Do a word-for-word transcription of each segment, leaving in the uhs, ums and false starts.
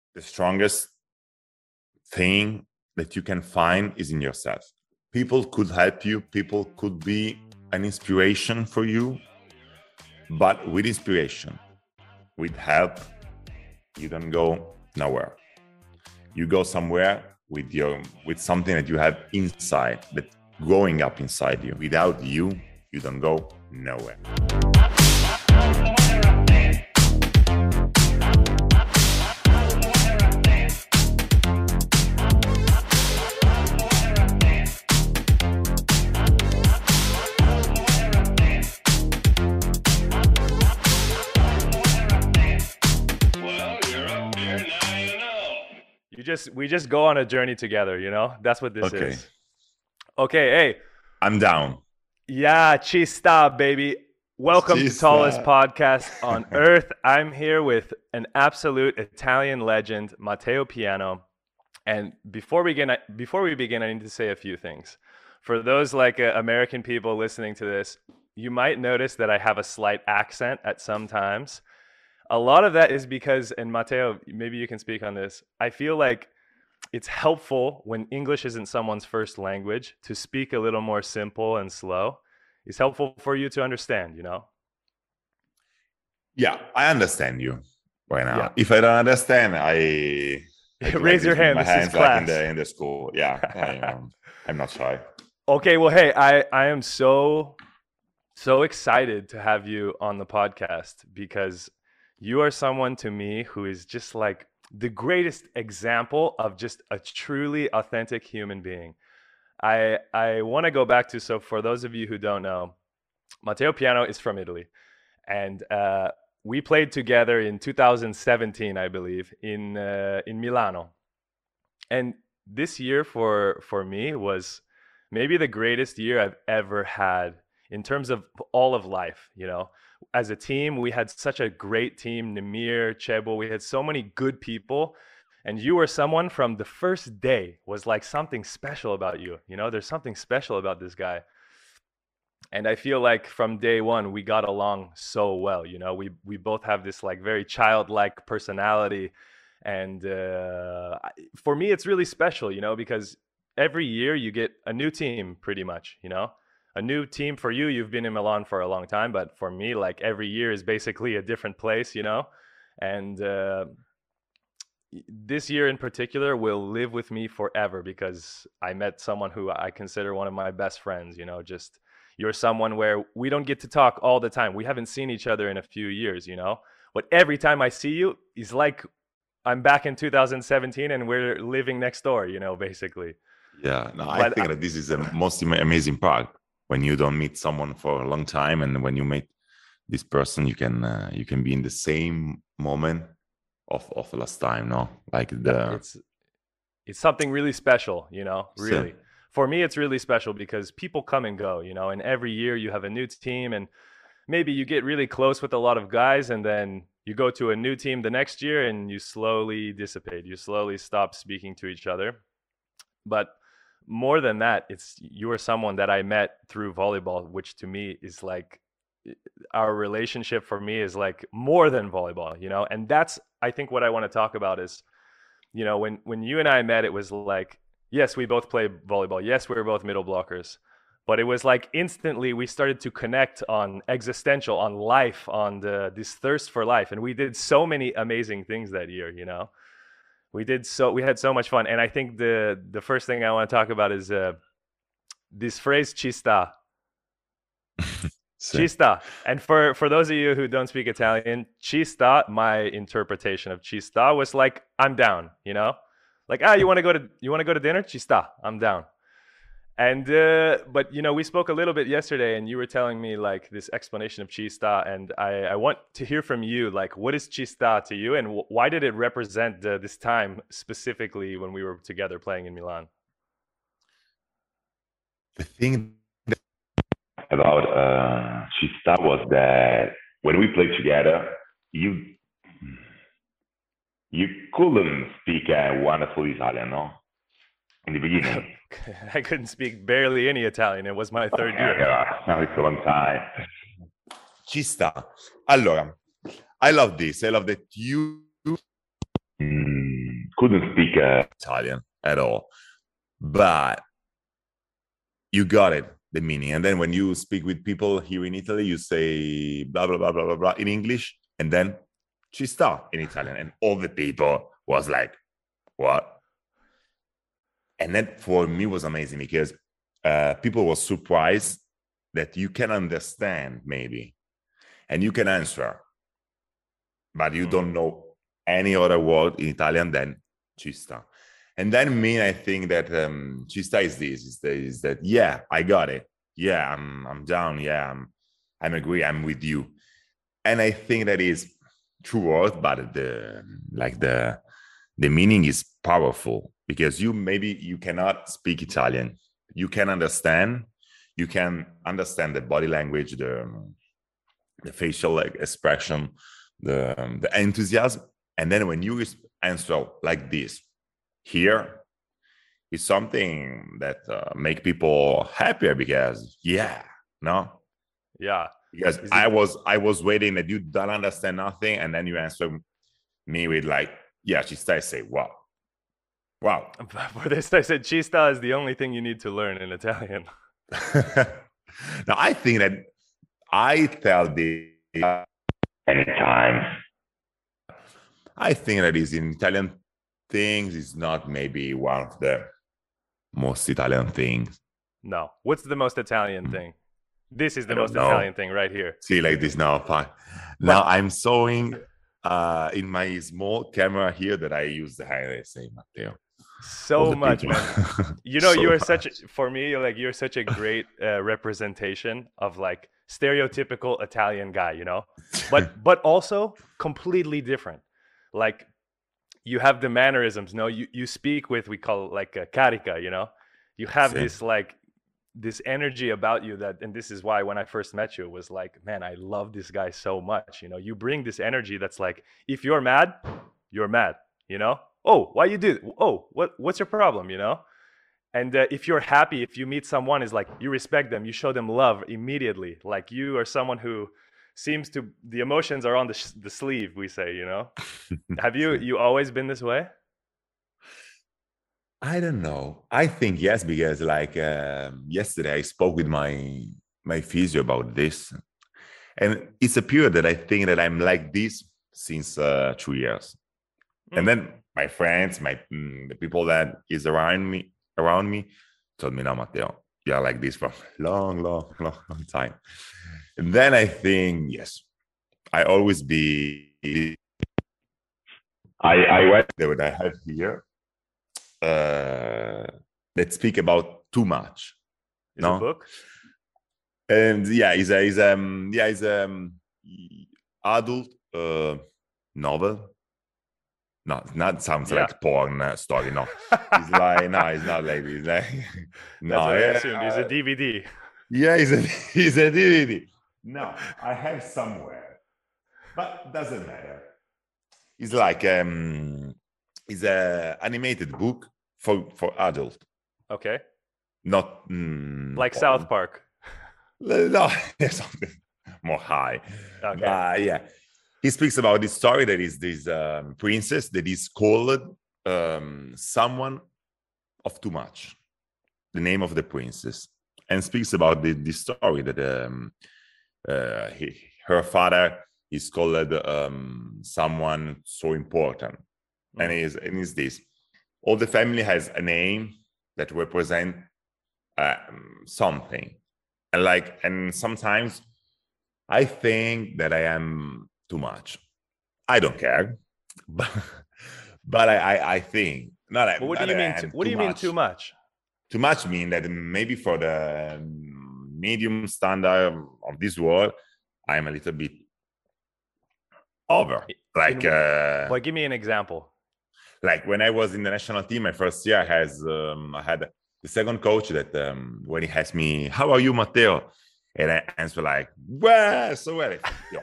the strongest thing that you can find is in yourself. People could help you, people could be an inspiration for you, but with inspiration, with help, you don't go nowhere. You go somewhere with your with something that you have inside, that growing up inside you. Without you, you don't go nowhere. You just we just go on a journey together, you know? That's what this Okay. is. Okay, hey. I'm down. Yeah, ci sta, baby. Welcome Ci to sta. Tallest Podcast on Earth. I'm here with an absolute Italian legend, Matteo Piano. And before we begin, before we begin, I need to say a few things. For those like uh, American people listening to this, you might notice that I have a slight accent at some times. A lot of that is because, and Matteo, maybe you can speak on this, I feel like it's helpful when English isn't someone's first language to speak a little more simple and slow. It's helpful for you to understand, you know? Yeah, I understand you right now. Yeah. If I don't understand, I, I do raise like your this with hand. my This hands is like class. in the in the school. Yeah, I, um, I'm not shy. Okay, well, hey, I, I am so, so excited to have you on the podcast because you are someone to me who is just like the greatest example of just a truly authentic human being. I I want to go back to, so for those of you who don't know, Matteo Piano is from Italy. And uh, we played together in two thousand seventeen, I believe, in uh, in Milano. And this year for for me was maybe the greatest year I've ever had in terms of all of life, you know. As a team, we had such a great team, Namir, Chebo, we had so many good people. And you were someone from the first day was like something special about you. You know, there's something special about this guy. And I feel like from day one, we got along so well. You know, we, we both have this like very childlike personality. And uh, for me, it's really special, you know, because every year you get a new team pretty much, you know. A new team for you, you've been in Milan for a long time, but for me, like every year is basically a different place, you know? And uh, this year in particular will live with me forever because I met someone who I consider one of my best friends, you know, just you're someone where we don't get to talk all the time. We haven't seen each other in a few years, you know? But every time I see you, it's like I'm back in two thousand seventeen and we're living next door, you know, basically. Yeah, no, I But think I- that this is the most ama- amazing part. When you don't meet someone for a long time, and when you meet this person, you can uh, you can be in the same moment of of last time, no? Like the it's it's something really special, you know, So- really. For me, it's really special because people come and go, you know, and every year you have a new team and maybe you get really close with a lot of guys and then you go to a new team the next year and you slowly dissipate. You slowly stop speaking to each other. But more than that, it's you are someone that I met through volleyball, which to me is like our relationship for me is like more than volleyball, you know? And that's, I think what I want to talk about is, you know, when, when you and I met, it was like, yes, we both play volleyball. Yes, we were both middle blockers, but it was like instantly we started to connect on existential, on life, on the, this thirst for life. And we did so many amazing things that year, you know? We did so, we had so much fun. And I think the, the first thing I want to talk about is uh, this phrase, ci sta. so- Ci sta. And for, for those of you who don't speak Italian, ci sta, my interpretation of ci sta was like, I'm down, you know? Like, ah, you want to go to, you want to go to dinner? Ci sta, I'm down. And, uh, but, you know, we spoke a little bit yesterday and you were telling me like this explanation of ci sta. And I, I want to hear from you, like, what is ci sta to you? And w- why did it represent uh, this time specifically when we were together playing in Milan? the thing about uh, Ci sta was that when we played together, you you couldn't speak a wonderful Italian, no? In the beginning. I couldn't speak barely any Italian. It was my third Yeah, year. yeah, now it's a long time. Ci sta. Allora, I love this. I love that you. Mm, couldn't speak uh, Italian at all, but you got it, the meaning. And then when you speak with people here in Italy, you say blah, blah, blah, blah, blah, blah in English, and then ci sta in Italian. And all the people was like, what? And that for me was amazing because uh, people were surprised that you can understand maybe, and you can answer, but you don't know any other word in Italian than ci sta. And then me, I think that um, ci sta is this, is, the, is that, yeah, I got it. Yeah, I'm I'm down. Yeah, I'm I'm agree. I'm with you. And I think that is true word, but the like the the meaning is powerful because you maybe you cannot speak Italian. You can understand. You can understand the body language, the the facial expression, the the enthusiasm, and then when you answer like this, here is something that uh, make people happier because yeah, no, yeah, because Is I it- was I was waiting that you don't understand nothing, and then you answer me with like, yeah, she started say, wow, wow. For this, I said ci sta is the only thing you need to learn in Italian. Now I think that I tell the anytime. I think that is in Italian things is not maybe one of the most Italian things. No, what's the most Italian thing? This is the I don't most know. Italian thing right here. See, like this now. Fine. Now I'm showing uh, in my small camera here that I use the highlight. Say, Matteo. So much, people. man. You know, So you're much. such for me, like you're such a great uh, representation of like stereotypical Italian guy, you know, but but also completely different. Like you have the mannerisms. No, you you speak with we call it like a carica, you know. You have Sí. this like this energy about you that, and this is why when I first met you, it was like, man, I love this guy so much. You know, you bring this energy that's like, if you're mad, you're mad. You know. Oh, why you did? Oh, what what's your problem? You know. And uh, if you're happy, if you meet someone, is like you respect them, you show them love immediately. Like you are someone who seems to the emotions are on the sh- the sleeve. We say, you know. Have you you always been this way? I don't know. I think yes, because like um yesterday I spoke with my my physio about this, and it's a period that I think that I'm like this since uh, two years. Mm. And then my friends, my mm, the people that is around me around me told me, no, Matteo, you are like this for a long, long, long, long time. And then I think yes, I always be. I I went there what I have here. Uh, that speak about too much. Is no? a book? And yeah, it's a, it's um yeah, it's um adult uh, novel. No, not sounds Yeah. like porn uh, story. No, it's like no, it's not like this. Like, no, That's what I yeah, assumed. It's a D V D. yeah, it's a it's a D V D. No, I have somewhere, but doesn't matter. It's like um, it's a animated book for for adult, Okay. not mm, Like porn. South Park. No, something more high. Okay. But yeah, he speaks about this story that is this um, princess that is called um, someone of too much, the name of the princess, and speaks about the, the story that um, uh, he, her father is called um, someone so important, Mm. and is and is this. All the family has a name that represent um, something, and like and sometimes I think that I am too much. I don't care, but but I I, I think not. But what do not you that I mean? am Too, what do you mean much. too much? Too much mean that maybe for the um, medium standard of this world, I'm a little bit over. Like In- uh, Well, give me an example. like when I was in the national team, my first year, I has um, I had the second coach that um, when he asked me, "How are you, Matteo?" and I answer like, "Well, so well." Yo,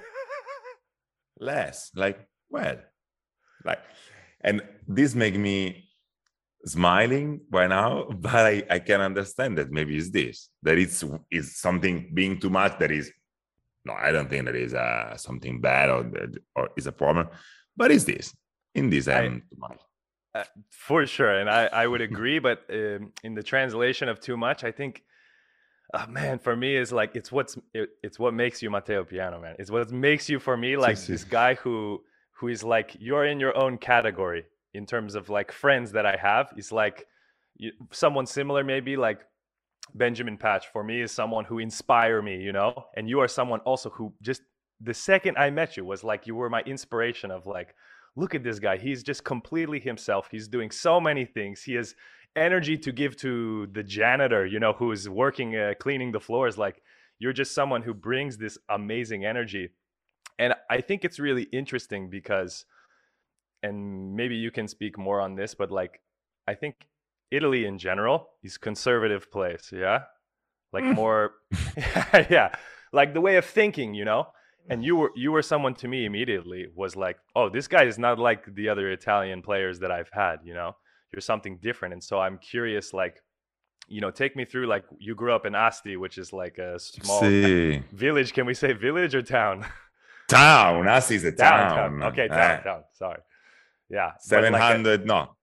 less like well, like, and this make me smiling right now, but I, I can understand that maybe it's this that it's is something being too much that is no, I don't think that is uh, something bad or or is a problem, but it's this in this I- I'm too much. Uh, for sure, and I, I would agree. But um, in the translation of too much, I think, oh, man, for me is like it's what's it, it's what makes you Matteo Piano, man. It's what makes you for me Sì, like sì. this guy who who is like you're in your own category in terms of like friends that I have. Is like you, someone similar, maybe like Benjamin Patch. For me, is someone who inspire me, you know. And you are someone also who just the second I met you was like you were my inspiration of like look at this guy. He's just completely himself. He's doing so many things. He has energy to give to the janitor, you know, who is working, uh, cleaning the floors. Like you're just someone who brings this amazing energy. And I think it's really interesting because, and maybe you can speak more on this, but like, I think Italy in general is conservative place. Yeah. Like more, yeah, like the way of thinking, you know. And you were you were someone to me immediately was like, oh, this guy is not like the other Italian players that I've had, you know. You're something different. And so I'm curious, like, you know, take me through, like, you grew up in Asti, which is like a small Sì. village. Can we say village or town? Town, Asti is a Town, town. town. Okay, town, Eh, town. Sorry. Yeah, but like a seven hundred, no.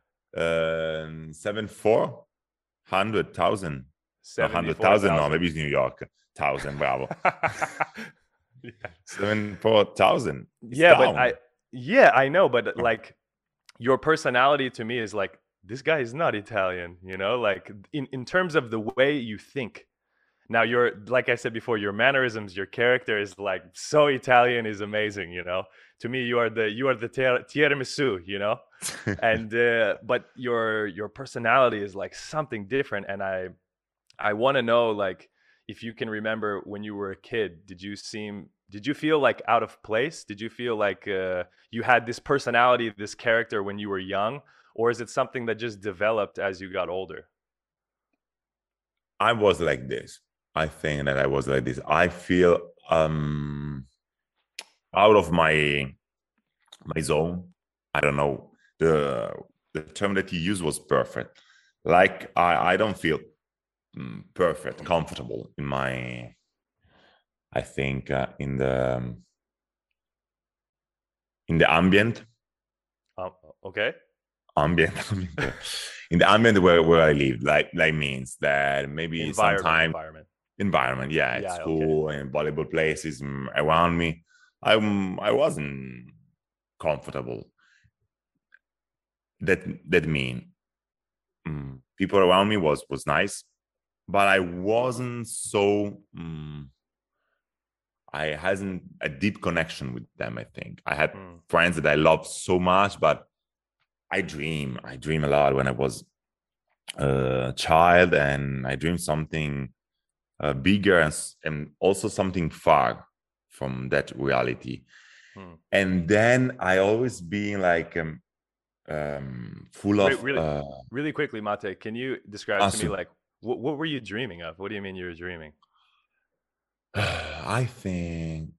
Uh, seven, four hundred thousand. No, hundred thousand, no, seventy-four thousand. maybe it's New York. Thousand, bravo. Yeah. Seven, four thousand. It's Yeah, but town. I yeah, I know, but Oh. like your personality to me is like this guy is not Italian, you know, like in in terms of the way you think. Now you're like I said before, your mannerisms, your character is like so Italian is amazing, you know. To me, you are the you are the tir- tiramisu, you know, and uh, but your your personality is like something different, and I I want to know like if you can remember when you were a kid, did you seem did you feel like out of place? Did you feel like uh, you had this personality, this character when you were young, or is it something that just developed as you got older? I was like this. I think that I was like this. I feel um out of my my zone. I don't know. The the term that you used was perfect. Like I, I don't feel mm, perfect, comfortable in my I think uh, in the um, in the ambient Um, okay. ambient in the ambient where, where I live. Like like means that maybe Environment, sometime environment. environment, yeah, at Yeah, okay. school and valuable places mm, around me. I I wasn't comfortable. That that mean mm, people around me was was nice, but I wasn't so. Mm, I hasn't a deep connection with them. I think I had Hmm. friends that I loved so much, but I dream. I dream a lot when I was a child, and I dreamed something uh, bigger and, and also something far from that reality. Hmm. And then I always being like um, um, full Re- of really, uh, really quickly, Mate, can you describe to me answer. like what what were you dreaming of? What do you mean you were dreaming? I think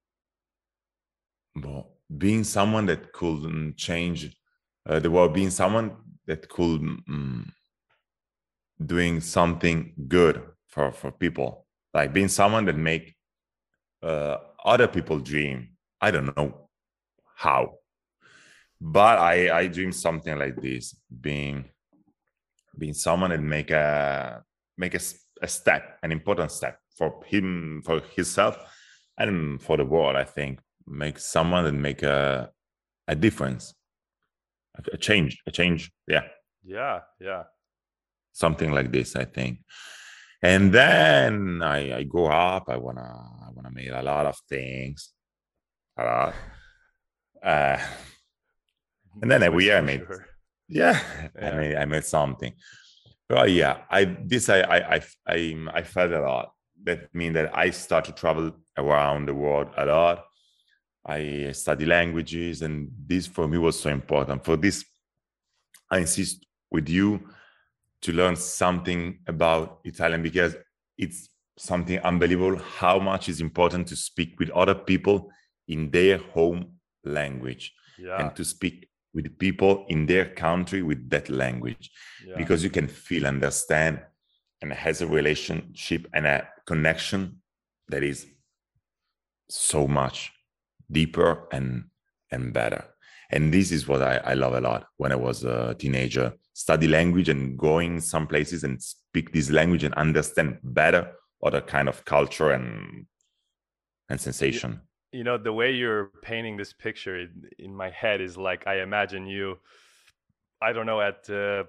well, being someone that could mm, change uh, the world, being someone that could mm, doing something good for for people, like being someone that make uh, other people dream. I don't know how, but I I dream something like this, being being someone that make a make a, a step, an important step for him, for himself, and for the world. I think make someone that make a a difference, a, a change, a change. Yeah, Yeah, yeah. something like this. I think. And then I, I grow up. I wanna I wanna make a lot of things, a lot. Uh, and then Always every year I for made, sure. yeah, I Yeah. made I made something. Oh yeah, I this I I I I, I felt a lot. That means that I start to travel around the world a lot. I study languages, and this for me was so important. For this, I insist with you to learn something about Italian because it's something unbelievable how much is important to speak with other people in their home language Yeah. and to speak with people in their country with that language Yeah. because you can feel, understand, and has a relationship and a connection that is so much deeper and and better. And this is what I, I love a lot. When I was a teenager, study language and going some places and speak this language and understand better other kind of culture and and sensation. You know, the way you're painting this picture in, in my head is like, I imagine you, I don't know, at uh,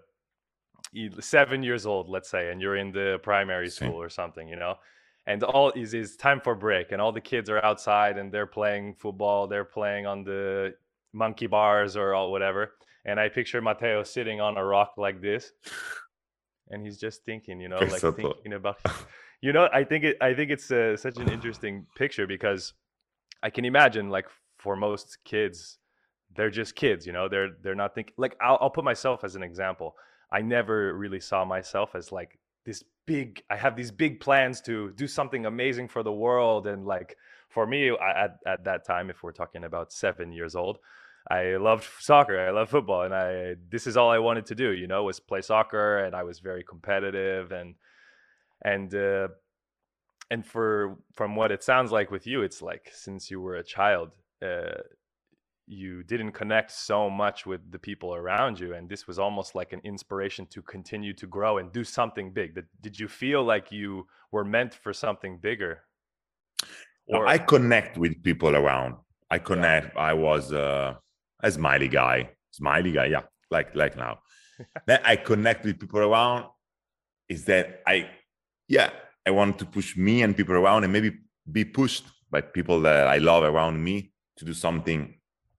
seven years old, let's say, and you're in the primary See. school or something, you know, and all is is time for break, and all the kids are outside and they're playing football, they're playing on the monkey bars or all whatever. And I picture Matteo sitting on a rock like this, and he's just thinking, you know, like thinking about, you know, I think it, I think it's uh, such an interesting picture, because I can imagine, like, for most kids, they're just kids, you know, they're they're not thinking, like, I'll, I'll put myself as an example. I never really saw myself as like this big, I have these big plans to do something amazing for the world. And like, for me, I, at, at that time, if we're talking about seven years old, I loved soccer, I love football. And I, this is all I wanted to do, you know, was play soccer. And I was very competitive. And, and, uh, and for, from what it sounds like with you, it's like, since you were a child, uh, you didn't connect so much with the people around you, and this was almost like an inspiration to continue to grow and do something big. Did you feel like you were meant for something bigger? Or I connect with people around. I connect. Yeah. I was uh, a smiley guy, smiley guy. Yeah, like like now. Then I connect with people around. Is that I, yeah, I want to push me and people around, and maybe be pushed by people that I love around me to do something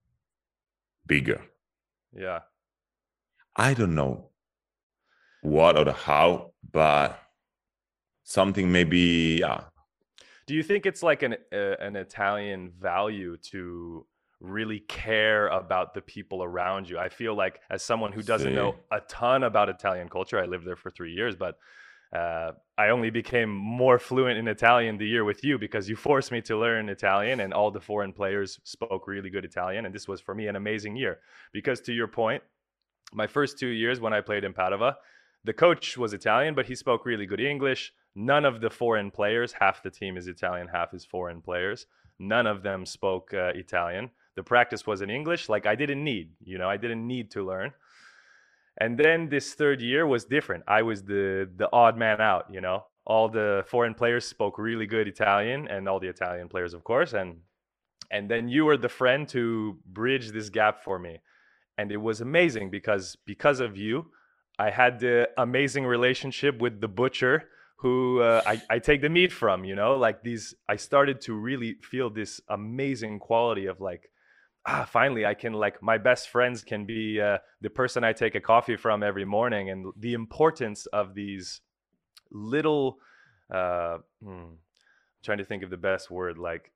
bigger. Yeah. I don't know what or the how, but something maybe, yeah. Do you think it's like an uh, an Italian value to really care about the people around you? I feel like, as someone who doesn't See. know a ton about Italian culture, I lived there for three years, but uh, I only became more fluent in Italian the year with you, because you forced me to learn Italian, and all the foreign players spoke really good Italian. And this was for me an amazing year, because, to your point, my first two years when I played in Padova, the coach was Italian, but he spoke really good English. None of the foreign players, half the team is Italian, half is foreign players, none of them spoke uh, Italian. The practice was in English. Like, I didn't need, you know, I didn't need to learn. And then this third year was different. I was the the odd man out, you know. All the foreign players spoke really good Italian, and all the Italian players, of course. And and then you were the friend to bridge this gap for me. And it was amazing, because because of you, I had the amazing relationship with the butcher who uh, I, I take the meat from, you know, like these, I started to really feel this amazing quality of like, ah, finally I can, like, my best friends can be uh, the person I take a coffee from every morning. And the importance of these little, uh, hmm, I'm trying to think of the best word, like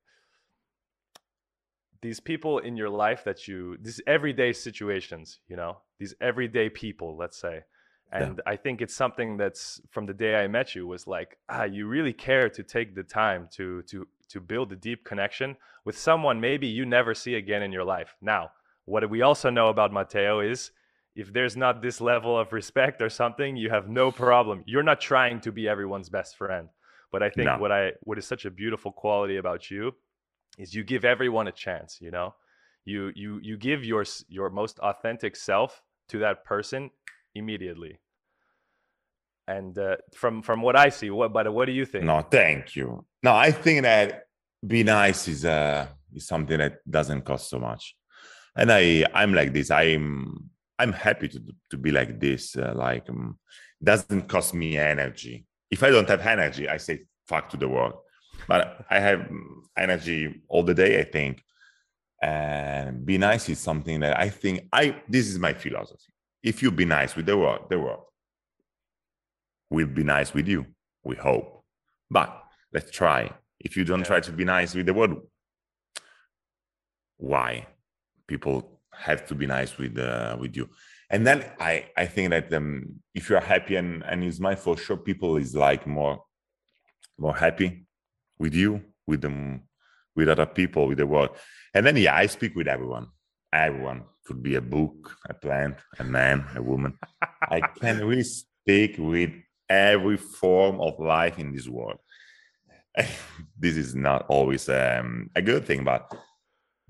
these people in your life that you, these everyday situations, you know, these everyday people, let's say. And yeah. I think it's something that's, from the day I met you, was like, ah, you really care to take the time to to to build a deep connection with someone maybe you never see again in your life. Now, what we also know about Matteo is, if there's not this level of respect or something, you have no problem. You're not trying to be everyone's best friend. But I think no. what I what is such a beautiful quality about you is you give everyone a chance, you know? You you you give your your most authentic self to that person immediately. And uh, from from what I see, what but what do you think? No, thank you. No, I think that be nice is uh is something that doesn't cost so much, and I I'm like this. I'm I'm happy to to be like this. Uh, like um, doesn't cost me energy. If I don't have energy, I say fuck to the world. But I have energy all the day, I think. And be nice is something that I think I this is my philosophy. If you be nice with the world, the world will be nice with you, we hope. But let's try. If you don't yeah. try to be nice with the world, why? People have to be nice with uh, with you. And then I, I think that um, if you're happy and, and you smile, for sure, people is like more more happy with you, with them, with other people, with the world. And then, yeah, I speak with everyone. Everyone could be a book, a plant, a man, a woman. I can really speak with every form of life in this world. This is not always um, a good thing, but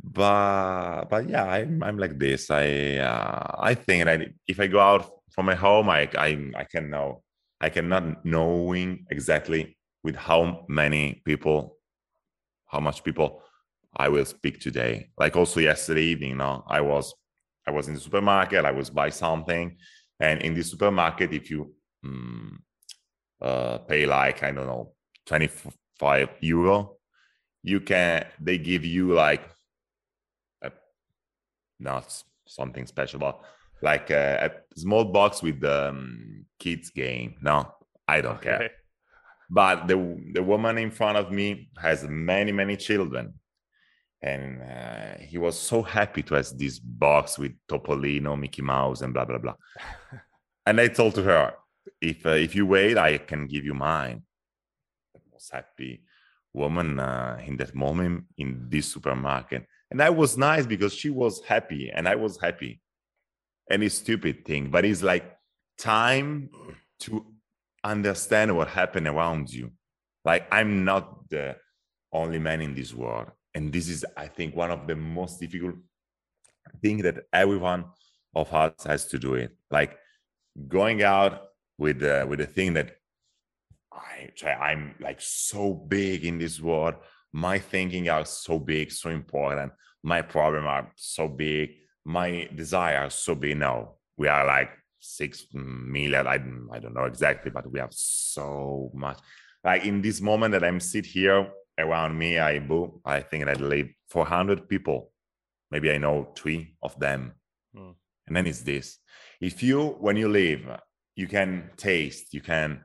but but yeah, I'm I'm like this. I uh, I think that if I go out from my home, I I I can know I cannot knowing exactly with how many people, how much people I will speak today. Like also yesterday evening, no, I was I was in the supermarket. I was buy something, and in the supermarket, if you um, uh, pay like I don't know twenty-five euro, you can they give you like a, not something special, but like a, a small box with the um, kids game. No, I don't care. Okay. But the the woman in front of me has many many children, and uh, he was so happy to have this box with Topolino, Mickey Mouse, and blah blah blah. And I told to her, if uh, if you wait, I can give you mine. The most happy woman uh, in that moment in this supermarket, and that was nice because she was happy and I was happy. Any stupid thing, but it's like time to understand what happened around you. Like I'm not the only man in this world, and this is, I think, one of the most difficult things that everyone of us has to do. It like going out with the with the thing that I try. I'm like so big in this world. My thinking are so big, so important. My problem are so big. My desire is so big. No, we are like six million. I, I don't know exactly, but we have so much. Like in this moment that I'm sit here around me, I boo. I think that I live four hundred people. Maybe I know three of them. Hmm. And then it's this. If you, when you live, you can taste, you can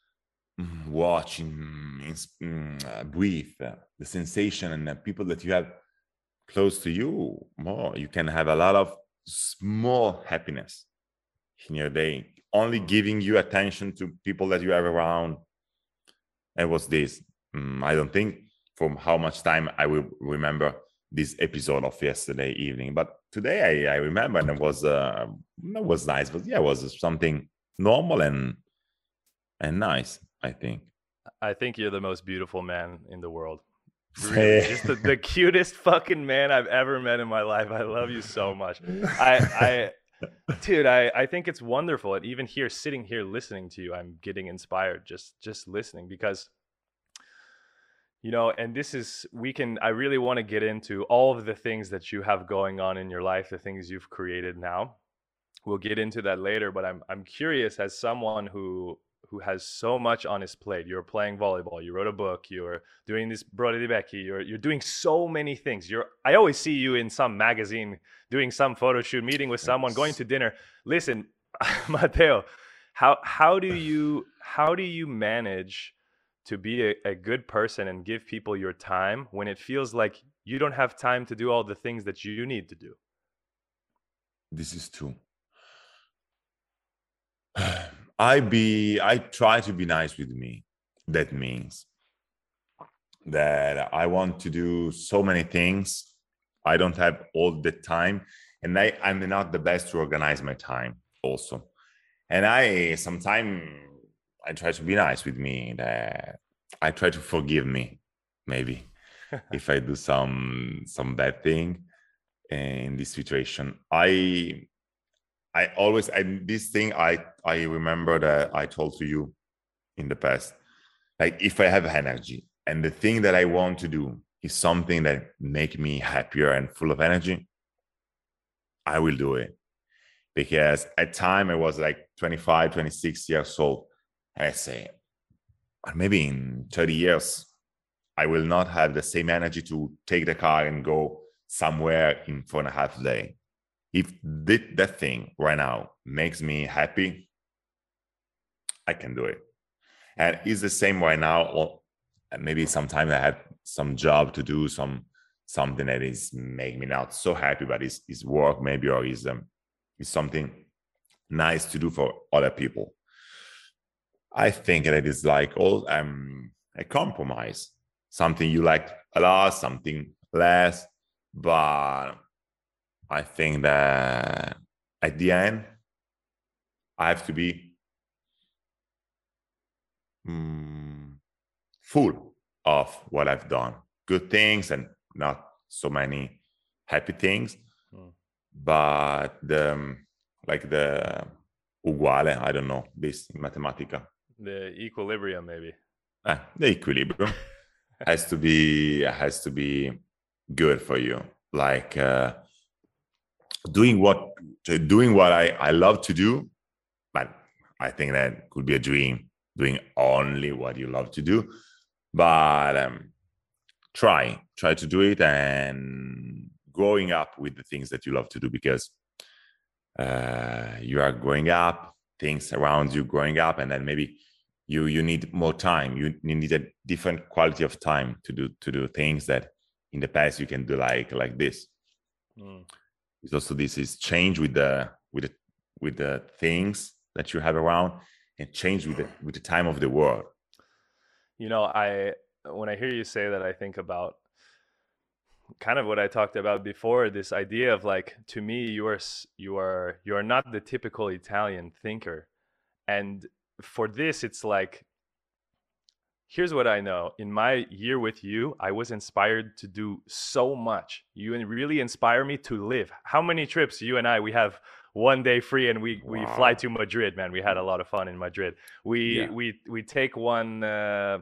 watch, uh, breathe uh, the sensation and the people that you have close to you more. You can have a lot of small happiness in your day, only giving you attention to people that you have around. And what's this? Mm, I don't think from how much time I will remember this episode of yesterday evening, but today I, I remember, and it was uh, it was nice. But yeah, it was something normal and and nice, I think. I think you're the most beautiful man in the world. Really, just the, the cutest fucking man I've ever met in my life. I love you so much. I I dude, I I think it's wonderful. And even here, sitting here listening to you, I'm getting inspired just just listening, because you know, and this is, we can, I really want to get into all of the things that you have going on in your life, the things you've created now. We'll get into that later, but I'm I'm curious, as someone who who has so much on his plate. You're playing volleyball, you wrote a book, you're doing this Brody di Becchi, you're you're doing so many things. You're I always see you in some magazine doing some photo shoot, meeting with someone, going to dinner. Listen, Matteo, how how do you how do you manage to be a, a good person and give people your time when it feels like you don't have time to do all the things that you need to do? This is true. I be I try to be nice with me. That means that I want to do so many things. I don't have all the time, and I, I'm not the best to organize my time also. And I sometimes I try to be nice with me. That I try to forgive me, maybe if I do some some bad thing in this situation. I I always and this thing I I remember that I told to you in the past. Like if I have energy and the thing that I want to do is something that make me happier and full of energy, I will do it. Because at time I was like twenty-five, twenty-six years old. And I say, maybe in thirty years, I will not have the same energy to take the car and go somewhere in four and a half days. If that, that thing right now makes me happy, I can do it. And it's the same right now. Well, maybe sometimes I have some job to do, some something that is make me not so happy, but is is work maybe, or is um is something nice to do for other people. I think that it is like all um a compromise, something you like a lot, something less, but I think that at the end I have to be mm, full of what I've done, good things and not so many happy things, Mm. but the um, like the uguale, I don't know this in Mathematica. The equilibrium, maybe. Eh, the equilibrium has to be has to be good for you. Like uh, doing what doing what I, I love to do, but I think that could be a dream, doing only what you love to do. But um, try, try to do it and growing up with the things that you love to do, because uh, you are growing up, things around you growing up, and then maybe you you need more time. You, you need a different quality of time to do to do things that in the past you can do like like this. Mm. It's also this is change with the with the with the things that you have around, and change with the with the time of the world. You know, I when I hear you say that, I think about kind of what I talked about before, this idea of like, to me, you are you are you are not the typical Italian thinker. And for this, it's like, here's what I know. In my year with you, I was inspired to do so much. You really inspire me to live. How many trips you and I, we have one day free and we, wow. we fly to Madrid, man. We had a lot of fun in Madrid. We, yeah. we, we take one, uh,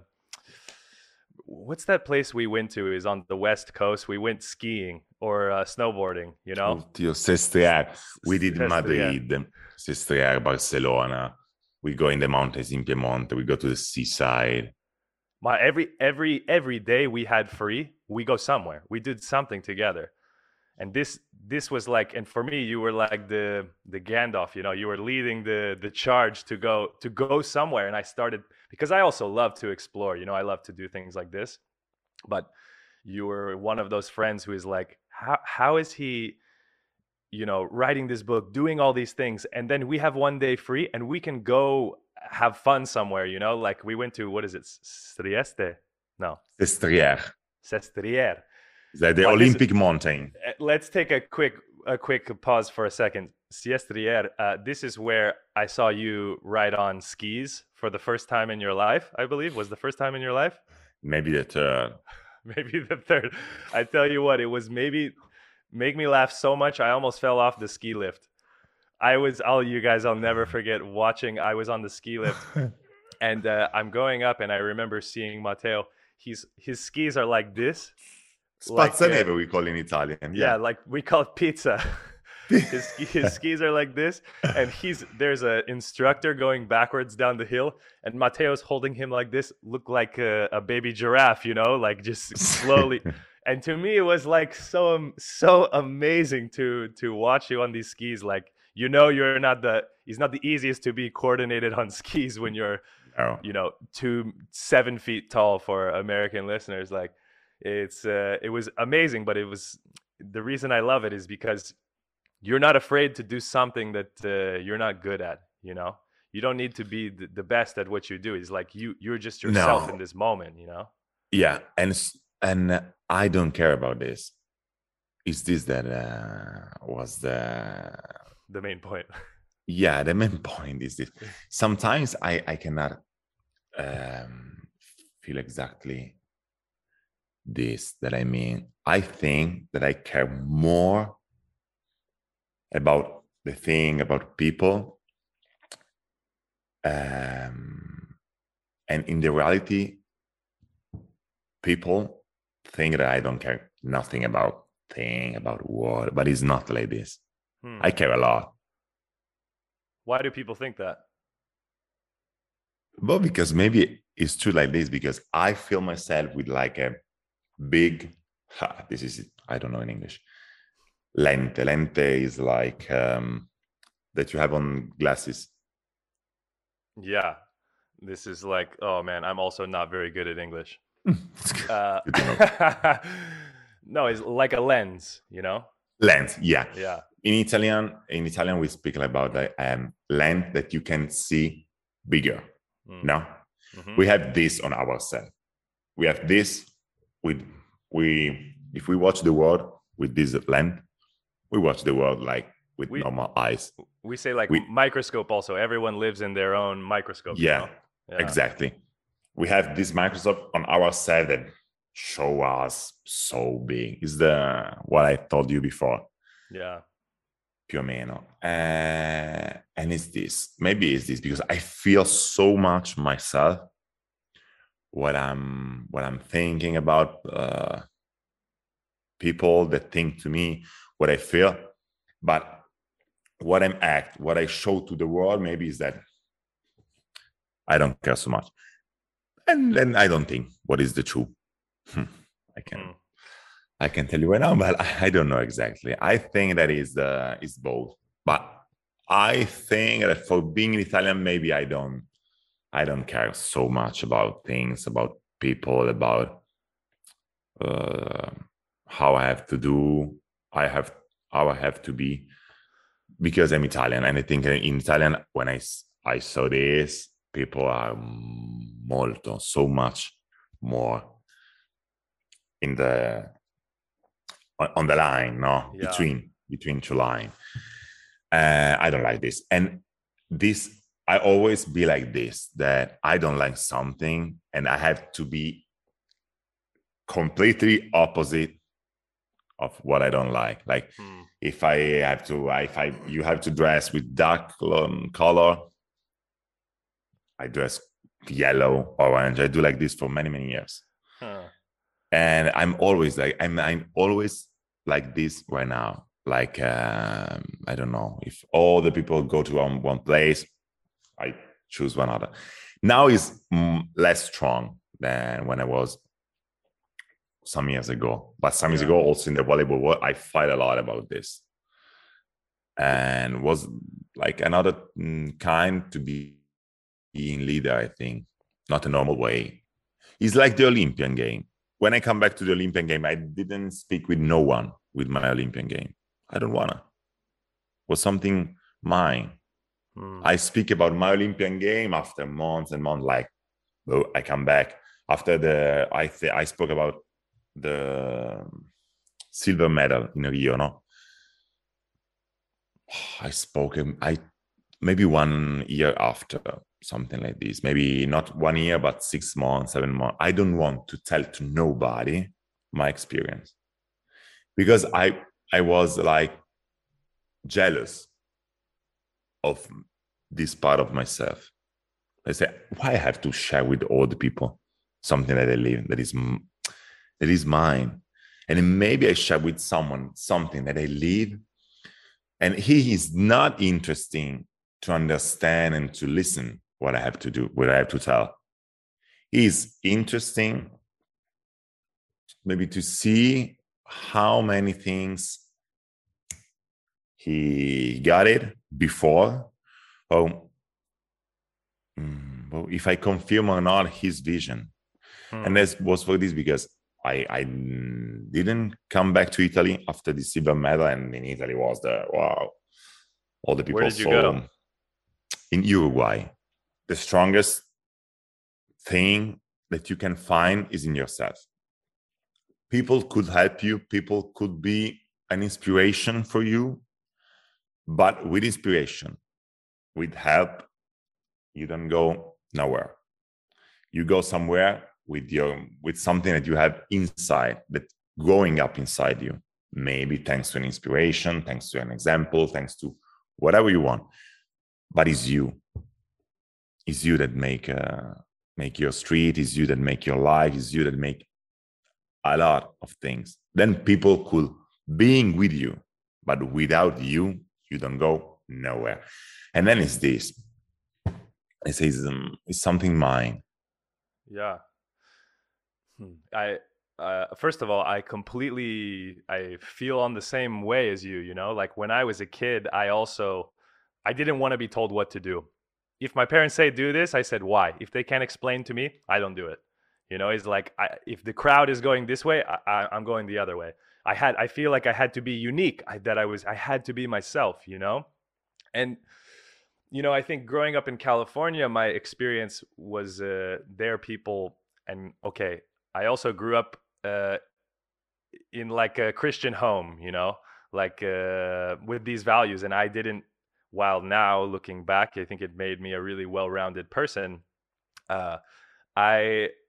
what's that place we went to is on the West Coast. We went skiing or uh, snowboarding, you know? Oh, Dio, Sestriere. We did Madrid, Sestriere, Barcelona. We go in the mountains in Piedmont. We go to the seaside. My every every every day we had free, we go somewhere. We did something together, and this this was like, and for me, you were like the the Gandalf. You know, you were leading the the charge to go to go somewhere. And I started, because I also love to explore. You know, I love to do things like this. But you were one of those friends who is like, how how is he, you know, writing this book, doing all these things, and then we have one day free and we can go have fun somewhere, you know, like we went to, what is it, Trieste? No. Sestriere. Sestriere. Is that the but Olympic this, mountain? Let's take a quick a quick pause for a second. Sestriere, uh, this is where I saw you ride on skis for the first time in your life, I believe. Was the first time in your life? Maybe the third. Maybe the third. I tell you what, it was maybe, make me laugh so much, I almost fell off the ski lift. I was, all you guys, I'll never forget watching. I was on the ski lift and uh, I'm going up and I remember seeing Matteo. He's, his skis are like this. Spazzaneve, like, uh, we call in Italian. Yeah, yeah like we call it pizza. his, his skis are like this. And he's, there's an instructor going backwards down the hill and Matteo's holding him like this, look like a, a baby giraffe, you know, like just slowly. And to me, it was like so, so amazing to, to watch you on these skis. Like, you know, you're not the, it's not the easiest to be coordinated on skis when you're, no. you know, two, seven feet tall for American listeners. Like it's, uh, it was amazing, but it was, the reason I love it is because you're not afraid to do something that uh, you're not good at, you know? You don't need to be the, the best at what you do. It's like you, you're just yourself no. in this moment, you know? Yeah. And, and I don't care about this. Is this that uh, was the... the main point? Yeah, the main point is this. Sometimes I, I cannot um, feel exactly this, that I mean. I think that I care more about the thing, about people. Um, and in the reality, people think that I don't care nothing about thing, about what, but it's not like this. Hmm. I care a lot. Why do people think that? Well, because maybe it's true like this, because I feel myself with like a big, ha, this is, I don't know in English. Lente. Lente is like um, that you have on glasses. Yeah. This is like, oh man, I'm also not very good at English. uh, no, it's like a lens, you know? Lens, yeah. Yeah. In Italian, in Italian, we speak about the um, lens that you can see bigger. Mm. No, mm-hmm. We have this on ourselves. We have this with we. If we watch the world with this lens, we watch the world like with we, normal eyes. We say like we, microscope. Also, everyone lives in their own microscope. Yeah, you know? Yeah, exactly. We have this microscope on ourselves that show us so big. Is the what I told you before. Yeah. Più o meno. Uh, and it's this. Maybe it's this because I feel so much myself what I'm what I'm thinking about uh, people that think to me what I feel, but what I'm act, what I show to the world, maybe is that I don't care so much, and then I don't think what is the truth. I can Mm. I can tell you right now, but I don't know exactly. I think that is the is both, but I think that for being Italian, maybe I don't I don't care so much about things, about people, about uh, how I have to do, I have how I have to be, because I'm Italian, and I think in Italian when I I saw this, people are molto so much more in the on, on the line, no, Yeah. between between two line. Uh, I don't like this, and this I always be like this, that I don't like something, and I have to be completely opposite of what I don't like. Like Mm. if I have to, if I you have to dress with dark um, color, I dress yellow, orange. I do like this for many many years, Huh. and I'm always like I'm I'm always like this right now. Like um, I don't know, if all the people go to one, one place, I choose one other. Now is mm, less strong than when I was some years ago. But some years Yeah. ago, also in the volleyball world, I fight a lot about this, and was like another mm, kind to be being leader. I think not a normal way. It's like the Olympian game. When I come back to the Olympian game, I didn't speak with no one with my Olympian game. I don't wanna. It was something mine. Mm. I speak about my Olympian game after months and months. Like, oh, I come back after the. I th- I spoke about the silver medal in Rio. No, I spoke. I maybe one year after, something like this. Maybe not one year, but six months, seven months. I don't want to tell to nobody my experience, because I I was like jealous of this part of myself. I say, why I have to share with all the people something that I live that is that is mine, and maybe I share with someone something that I live, and he is not interesting to understand and to listen what I have to do, what I have to tell. He is interesting maybe to see how many things he got it before, or mm, well, if I confirm or not his vision. And Mm. that was for this because I, I didn't come back to Italy after the silver medal, and in Italy was the wow, all the Where people did you go? saw in Uruguay. The strongest thing that you can find is in yourself. People could help you, people could be an inspiration for you, but with inspiration, with help, you don't go nowhere. You go somewhere with your with something that you have inside, that growing up inside you, maybe thanks to an inspiration, thanks to an example, thanks to whatever you want, but it's you. It's you that make uh, make your street, is you that make your life, is you that make a lot of things. Then people could being with you, but without you, you don't go nowhere. And then it's this. It says um, it's something mine. Yeah. Hmm. I uh, first of all, I completely I feel on the same way as you. You know, like when I was a kid, I also I didn't want to be told what to do. If my parents say do this, I said why. If they can't explain to me, I don't do it. You know, it's like I, if the crowd is going this way, I, I, I'm going the other way. I had I feel like I had to be unique. I, that I was I had to be myself. You know, and you know I think growing up in California, my experience was uh, there people and okay. I also grew up uh, in like a Christian home, you know, like uh, with these values. And I didn't, while now looking back, I think it made me a really well rounded person. Uh, I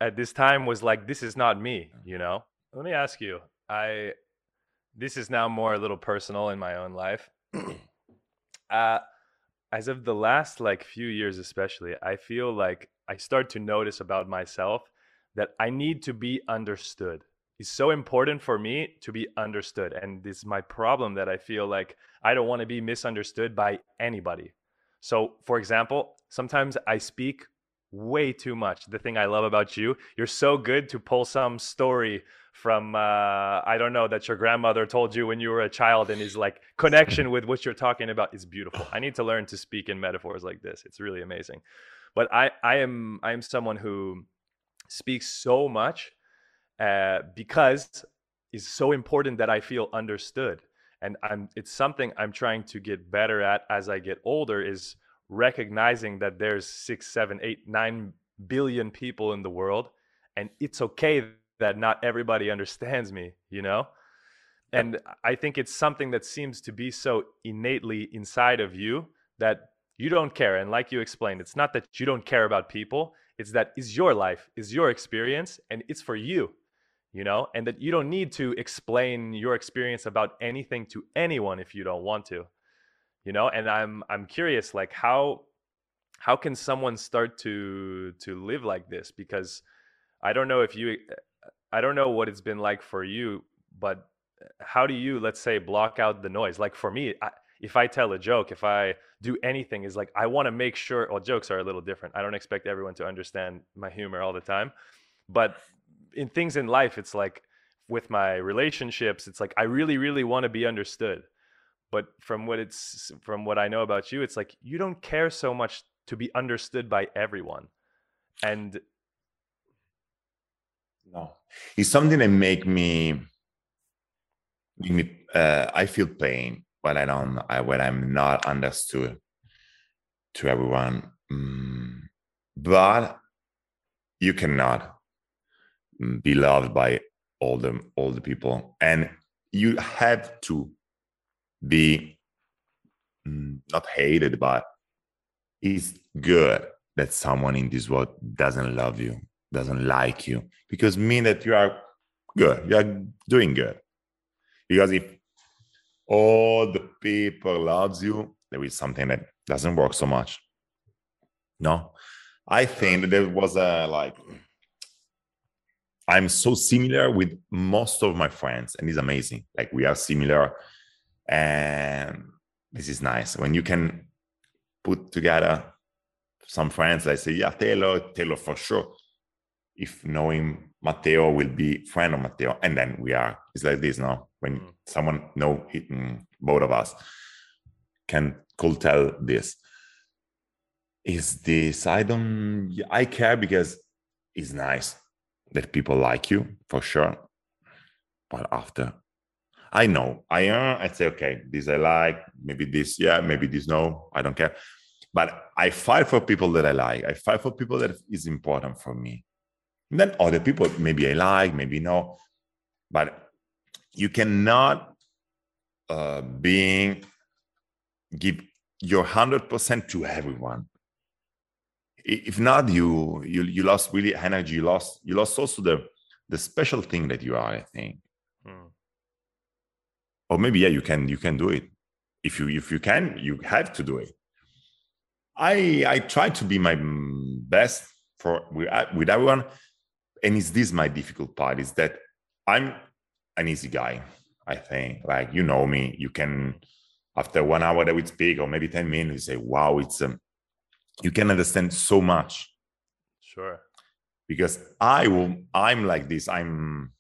at this time was like, this is not me, you know? Let me ask you, I, this is now more a little personal in my own life. uh, as of the last like few years, especially, I feel like I start to notice about myself that I need to be understood. It's so important for me to be understood. And this is my problem, that I feel like I don't want to be misunderstood by anybody. So, for example, sometimes I speak way too much. The thing I love about you, you're so good to pull some story from, uh, I don't know, that your grandmother told you when you were a child, and is like connection with what you're talking about is beautiful. I need to learn to speak in metaphors like this. It's really amazing. But I, I am, I am someone who speaks so much uh, because it's so important that I feel understood. And I'm, it's something I'm trying to get better at as I get older, is recognizing that there's six, seven, eight, nine billion people in the world, and it's okay that not everybody understands me, you know? And I think it's something that seems to be so innately inside of you, that you don't care. And like you explained, it's not that you don't care about people, it's that it's your life, is your experience, and it's for you, you know? And that you don't need to explain your experience about anything to anyone if you don't want to, you know? And I'm I'm curious, like how how can someone start to to live like this? Because I don't know if you I don't know what it's been like for you, but how do you, let's say, block out the noise? Like for me, I, if I tell a joke, if I do anything, is like, I want to make sure, well, jokes are a little different. I don't expect everyone to understand my humor all the time. But in things in life, it's like with my relationships, it's like, I really, really want to be understood. But from what it's, from what I know about you, it's like, you don't care so much to be understood by everyone. And no, it's something that make me, make me uh, I feel pain when I don't, I, when I'm not understood to everyone. Mm, but you cannot be loved by all the all the people, and you have to be mm, not hated, but it's good that someone in this world doesn't love you, doesn't like you, because mean that you are good, you are doing good. Because if all the people loves you, there is something that doesn't work so much. No, I think that there was a like, I'm so similar with most of my friends, and it's amazing. Like we are similar, and this is nice when you can put together some friends. I say, yeah, Taylor, Taylor for sure. If knowing Matteo will be friend of Matteo, and then we are. It's like this, no? When mm. someone know it, both of us can could tell this. Is this? I don't. I care because it's nice that people like you for sure. But after, I know I uh, I say, okay, this I like, maybe this, yeah, maybe this, no, I don't care. But I fight for people that I like. I fight for people that is important for me. And then other people, maybe I like, maybe no. But you cannot uh, being give your hundred percent to everyone. If not, you you you lost really energy. You lost you lost also the the special thing that you are, I think. Hmm. Or maybe yeah, you can you can do it. If you if you can, you have to do it. I I try to be my best for with, with everyone, and is this my difficult part? Is that I'm an easy guy. I think, like, you know me, you can after one hour that we speak, or maybe ten minutes, you say, wow, it's um, you can understand so much. Sure. Because I will, I'm like this. I'm,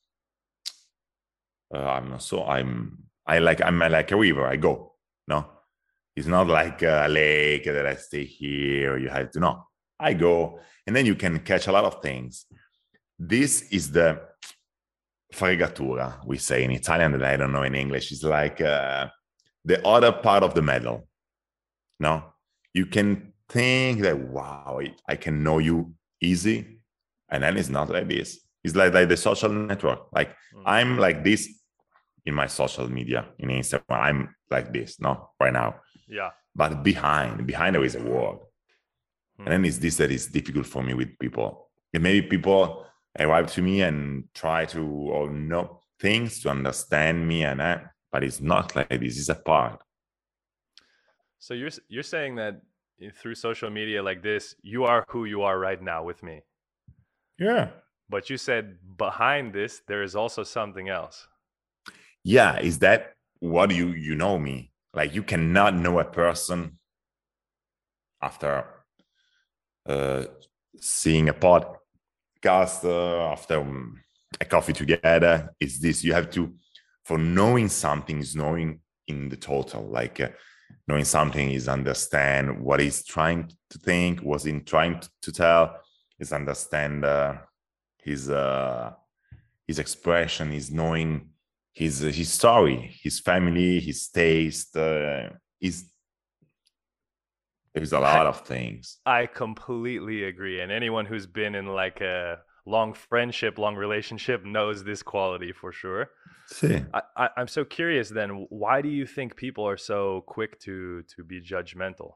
uh, I'm so I'm, I like, I'm like a river. I go. No, it's not like a lake that I stay here. You have to know. I go, and then you can catch a lot of things. This is the fregatura, we say in Italian, that I don't know in English. It's like uh, the other part of the medal. No, you can think that, wow, I can know you easy. And then it's not like this. It's like, like the social network. Like mm-hmm. I'm like this in my social media, in Instagram. I'm like this, no, right now. Yeah. But behind, behind there is a world. Mm-hmm. And then it's this that is difficult for me with people. And maybe people arrive to me and try to or know things to understand me, and that, but it's not like this. It's a part. So you're you're saying that through social media like this, you are who you are right now with me. Yeah. But you said behind this, there is also something else. Yeah. Is that what you you know me? Like you cannot know a person after uh, seeing a podcast, uh, after um, a coffee together. Is this you have to, for knowing something is knowing in the total, like uh, knowing something is understand what he's trying to think, what he's trying to tell, is understand uh, his uh, his expression, is knowing his uh, his story, his family, his taste, uh, his there's a lot I, of things. I completely agree. And anyone who's been in like a long friendship, long relationship knows this quality for sure. See. I, I, I'm so curious then, why do you think people are so quick to to be judgmental?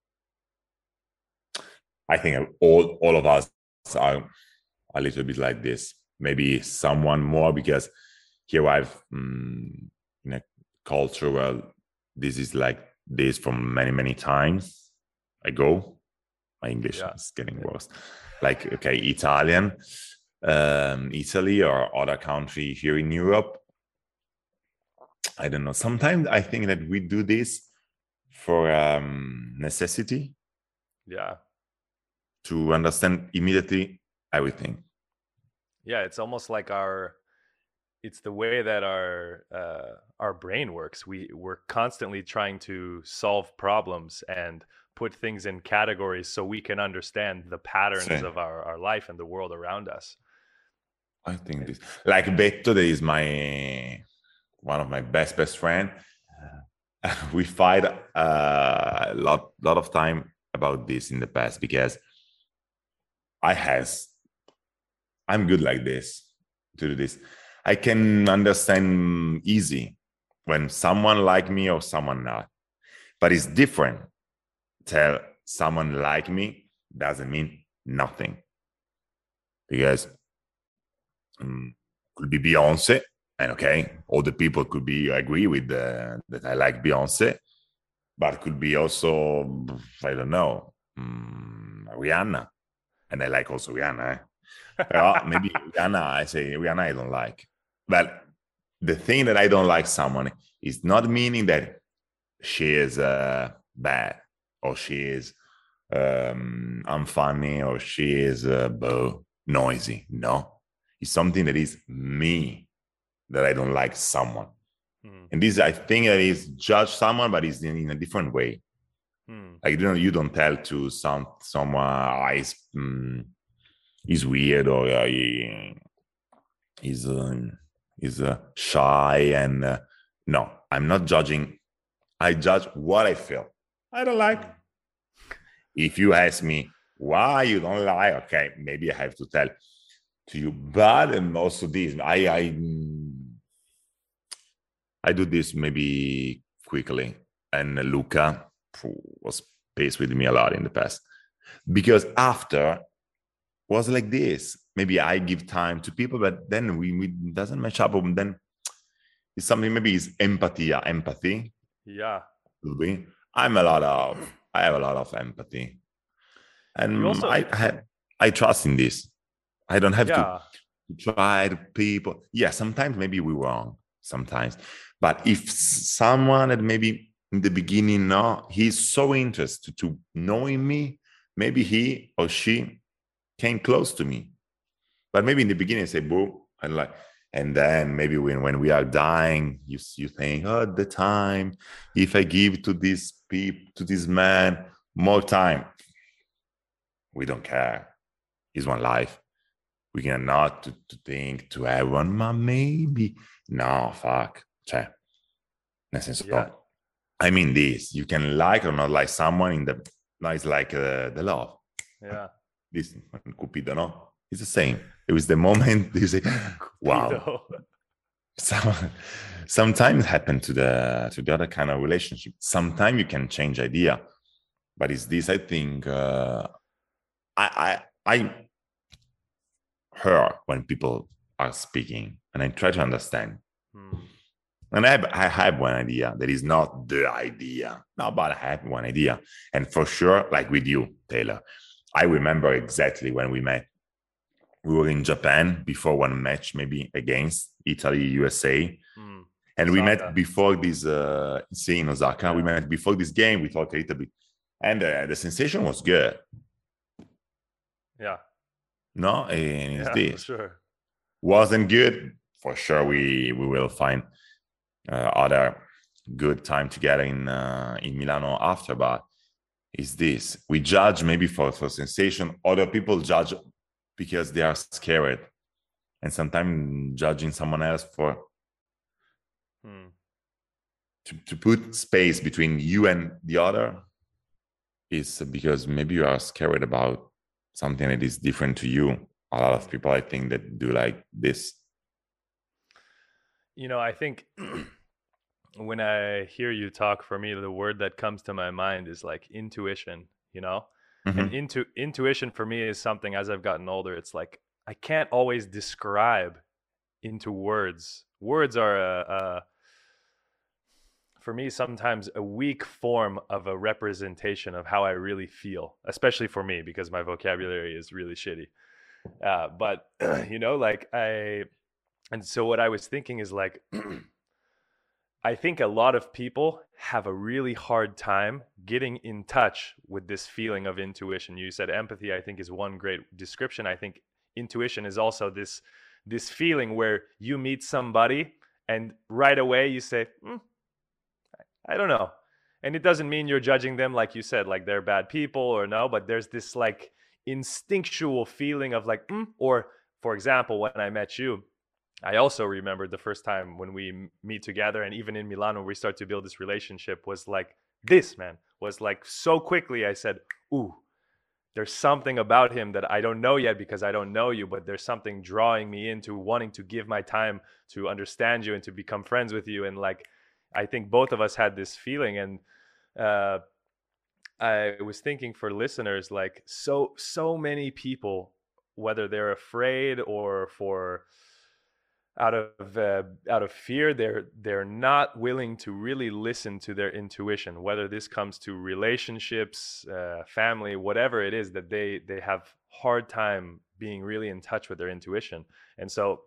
I think all all of us are a little bit like this. Maybe someone more because here I've um, in a culture where this is like this from many many times ago. My English Yeah. is getting worse. Like okay, Italian, um, Italy or other country here in Europe. I don't know. Sometimes I think that we do this for um, necessity. Yeah. To understand immediately everything. Yeah, it's almost like our it's the way that our uh, our brain works. We we're constantly trying to solve problems and put things in categories so we can understand the patterns Sí. of our, our life and the world around us. I think this, like Beto, that is my one of my best best friend. We fight uh, a lot lot of time about this in the past because I has I'm good like this to do this. I can understand easy when someone like me or someone not, but it's different. Tell someone like me doesn't mean nothing because um, could be Beyonce, and okay, all the people could be agree with the, that I like Beyonce, but could be also I don't know um, Rihanna, and I like also Rihanna. Eh? Well, maybe Rihanna, I say Rihanna, I don't like. But the thing that I don't like someone is not meaning that she is uh, bad or she is um, unfunny or she is uh, noisy. No, it's something that is me that I don't like someone. Hmm. And this, I think, that is judge someone, but it's in, in a different way. Hmm. Like you don't, you don't tell to some someone uh, is. Um, He's weird or uh, he, he's uh, he's uh, shy and uh, no, I'm not judging. I judge what I feel. I don't like. If you ask me why you don't like, okay, maybe I have to tell to you. But and also this, I I I do this maybe quickly, and Luca was paced with me a lot in the past because after. Was like this. Maybe I give time to people, but then we, we doesn't match up. And then it's something maybe it's empathy, empathy. Yeah. I'm a lot of I have a lot of empathy, and also, I have I trust in this. I don't have yeah. to, to try to people. Yeah, sometimes maybe we're wrong. Sometimes, but if someone that maybe in the beginning, no, he's so interested to knowing me, maybe he or she came close to me, but maybe in the beginning I say boo and like, and then maybe when, when we are dying, you you think, oh, the time if I give to this people to this man more time, we don't care. It's one life. We cannot to, to think to everyone, but maybe no fuck. Cioè, nel senso, yeah. I mean this. You can like or not like someone in the no, it's like uh, the love. Yeah. This Cupido, no? It's the same. It was the moment you say, wow. Some, sometimes happen to the to the other kind of relationship. Sometimes you can change idea. But it's this, I think, uh, I, I, I, her when people are speaking, and I try to understand. Hmm. And I have, I have one idea that is not the idea, no, but I have one idea. And for sure, like with you, Taylor, I remember exactly when we met. We were in Japan before one match, maybe against Italy, U S A. Hmm. And we Osaka. met before this, uh, see, in Osaka, Yeah. we met before this game, we talked a little bit. And uh, the sensation was good. Yeah. No, and it's Yeah, this. for sure. Wasn't good. For sure, we, we will find uh, other good time together in uh, in Milano after, but is this we judge maybe for for sensation, other people judge because they are scared, and sometimes judging someone else for Hmm. to, to put space between you and the other is because maybe you are scared about something that is different to you. A lot of people, I think, that do like this. You know, I think when I hear you talk, for me, the word that comes to my mind is like intuition, you know? And Mm-hmm. intu- intuition for me is something, as I've gotten older, it's like I can't always describe into words. Words are a, a for me sometimes a weak form of a representation of how I really feel, especially for me because my vocabulary is really shitty. Uh, but you know, like I, and so what I was thinking is like, I think a lot of people have a really hard time getting in touch with this feeling of intuition. You said empathy, I think, is one great description. I think intuition is also this this feeling where you meet somebody and right away you say, mm, I don't know. And it doesn't mean you're judging them, like you said, like they're bad people or no, but there's this like instinctual feeling of like, mm, or for example, when I met you, I also remembered the first time when we m- meet together, and even in Milan when we start to build this relationship was like this, man, was like so quickly I said, ooh, there's something about him that I don't know yet because I don't know you, but there's something drawing me into wanting to give my time to understand you and to become friends with you. And like, I think both of us had this feeling. And uh, I was thinking for listeners, like so, so many people, whether they're afraid or for out of uh, out of fear, they're they're not willing to really listen to their intuition, whether this comes to relationships, uh, family, whatever it is, that they they have hard time being really in touch with their intuition. And so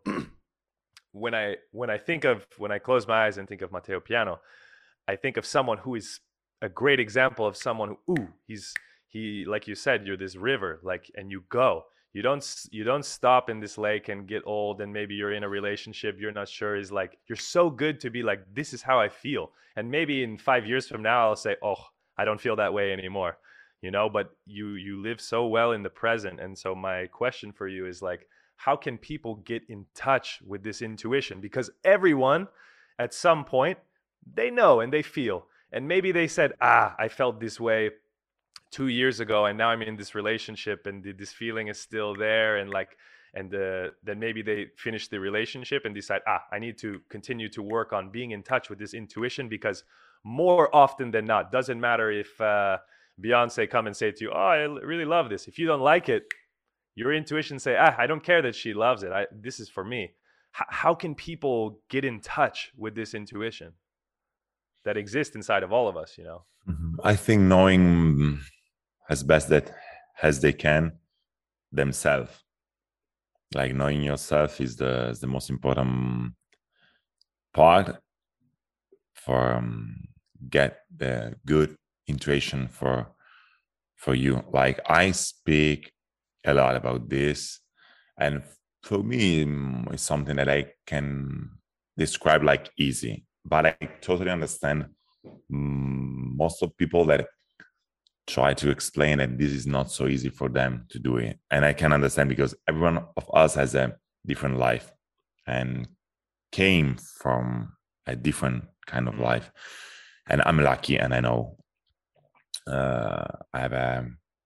when i when i think of when I close my eyes and think of Matteo Piano, I think of someone who is a great example of someone who, ooh, he's he, like you said, you're this river, like, and you go. You don't you don't stop in this lake and get old, and maybe you're in a relationship you're not sure is like you're so good to be like, this is how I feel, and maybe in five years from now I'll say, oh, I don't feel that way anymore, you know. But you you live so well in the present, and so my question for you is like, how can people get in touch with this intuition? Because everyone at some point, they know and they feel. And maybe they said, ah, I felt this way two years ago, and now I'm in this relationship, and this feeling is still there. And like, and uh, then maybe they finish the relationship and decide, ah, I need to continue to work on being in touch with this intuition, because more often than not, doesn't matter if uh, Beyonce come and say to you, oh, I really love this. If you don't like it, your intuition say, ah, I don't care that she loves it. I, this is for me. H- how can people get in touch with this intuition that exists inside of all of us, you know? Mm-hmm. I think knowing as best that as they can themselves, like knowing yourself is the is the most important part for um, get the good intuition for for you. Like I speak a lot about this, and for me mm, it's something that I can describe like easy, but I totally understand mm, most of people that try to explain that this is not so easy for them to do it. And I can understand because everyone of us has a different life and came from a different kind of Mm. life. And I'm lucky, and I know uh, I have a,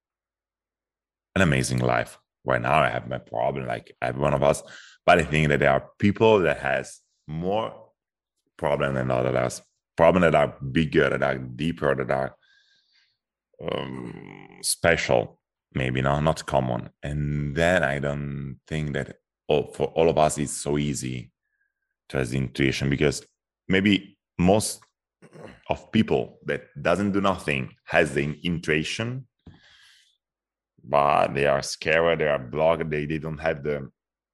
an amazing life. Right now I have my problem like every one of us, but I think that there are people that has more problem than others, problem that are bigger, that are deeper, that are um, special. maybe not not common. And then I don't think that all, for all of us it's so easy to have intuition, because maybe most of people that doesn't do nothing has the intuition, but they are scared, they are blocked, they, they don't have the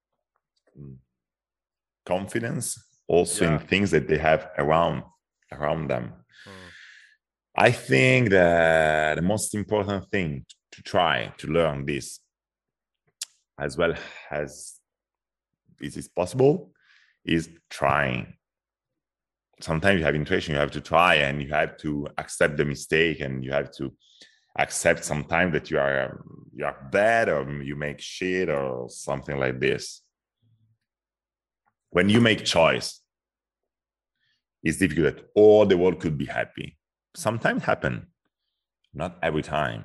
confidence also yeah. in things that they have around around them. Mm. I think that the most important thing to try to learn this as well as this is possible is trying. Sometimes you have intuition, you have to try, and you have to accept the mistake, and you have to accept sometimes that you are you are bad, or you make shit or something like this. When you make choice, it's difficult that all the world could be happy. Sometimes happen, not every time.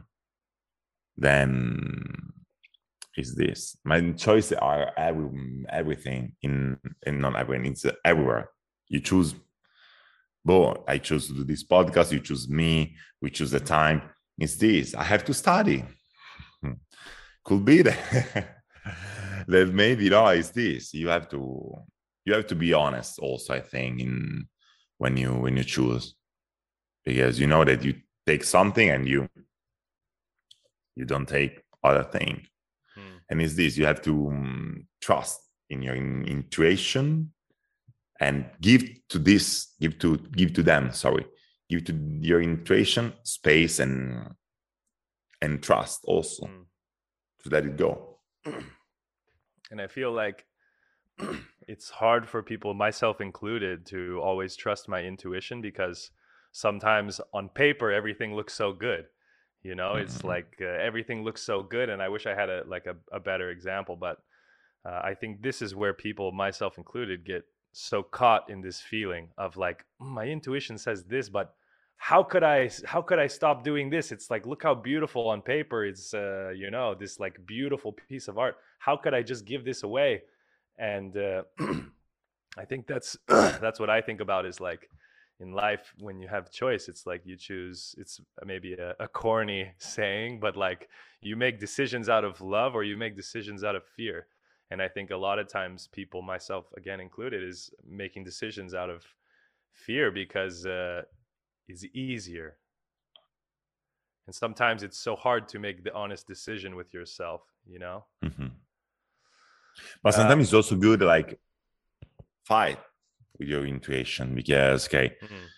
Then is this my choices are every, everything in in not everything, it's everywhere. You choose. But I choose to do this podcast, you choose me, we choose the time. It's this. I have to study. Could be that. That maybe no, it's this. You have to you have to be honest also, I think, in when you when you choose. Because you know that you take something and you you don't take other thing. Hmm. And it's this, you have to um, trust in your in, intuition. And give to this, give to give to them. Sorry, give to your intuition space and and trust also mm. to let it go. And I feel like it's hard for people, myself included, to always trust my intuition, because sometimes on paper everything looks so good. You know, mm-hmm. It's like uh, everything looks so good, and I wish I had a like a, a better example. But uh, I think this is where people, myself included, get so caught in this feeling of like, my intuition says this, but how could I how could I stop doing this? It's like, look how beautiful on paper it's uh you know, this like beautiful piece of art. How could I just give this away? And uh I think that's that's what I think about, is like in life, when you have choice, it's like you choose, it's maybe a, a corny saying, but like you make decisions out of love or you make decisions out of fear. And I think a lot of times people, myself again included, is making decisions out of fear because uh, it's easier. And sometimes it's so hard to make the honest decision with yourself, you know? Mm-hmm. But sometimes uh, it's also good, like, fight with your intuition, because, okay,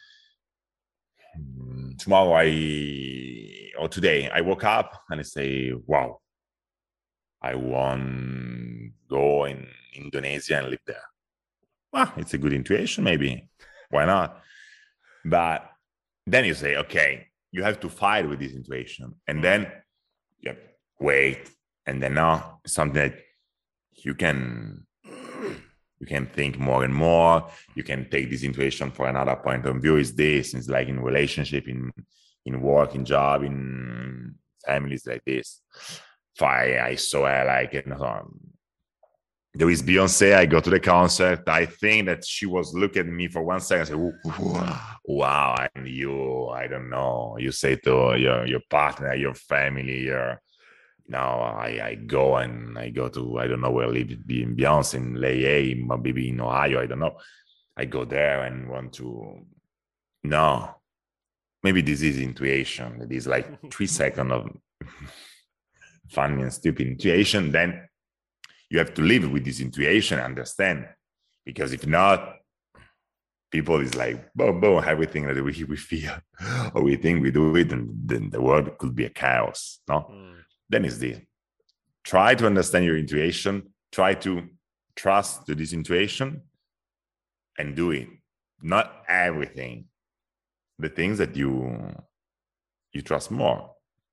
mm-hmm. tomorrow I, or today, I woke up and I say, wow, I want to go in Indonesia and live there. Well, it's a good intuition, maybe. Why not? But then you say, okay, you have to fight with this intuition. And then you have, wait. And then now something that you can, you can think more and more. You can take this intuition for another point of view. Is this, it's like in relationship, in, in work, in job, in families like this. I, I saw her like, you know, there is Beyonce. I go to the concert. I think that she was looking at me for one second and said, wow, and you, I don't know, you say to your, your partner, your family, your, now I, I go and I go to, I don't know where I live, in Beyonce, in L A, maybe in Ohio, I don't know. I go there and want to, no, maybe this is intuition. It is like three seconds of funny and stupid intuition. Then you have to live with this intuition and understand, because if not, people is like, boom, boom, everything that we, we feel or we think we do it, and then the world could be a chaos. No, mm. Then it's this. Try to understand your intuition. Try to trust to this intuition and do it. Not everything. The things that you you trust more.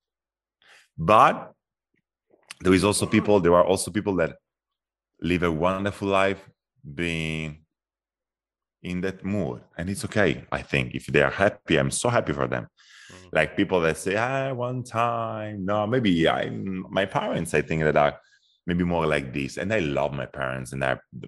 But there is also people, there are also people that live a wonderful life being in that mood. And it's okay, I think. If they are happy, I'm so happy for them. Mm-hmm. Like people that say, ah, one time. No, maybe I, my parents, I think that are maybe more like this. And I love my parents, and they're the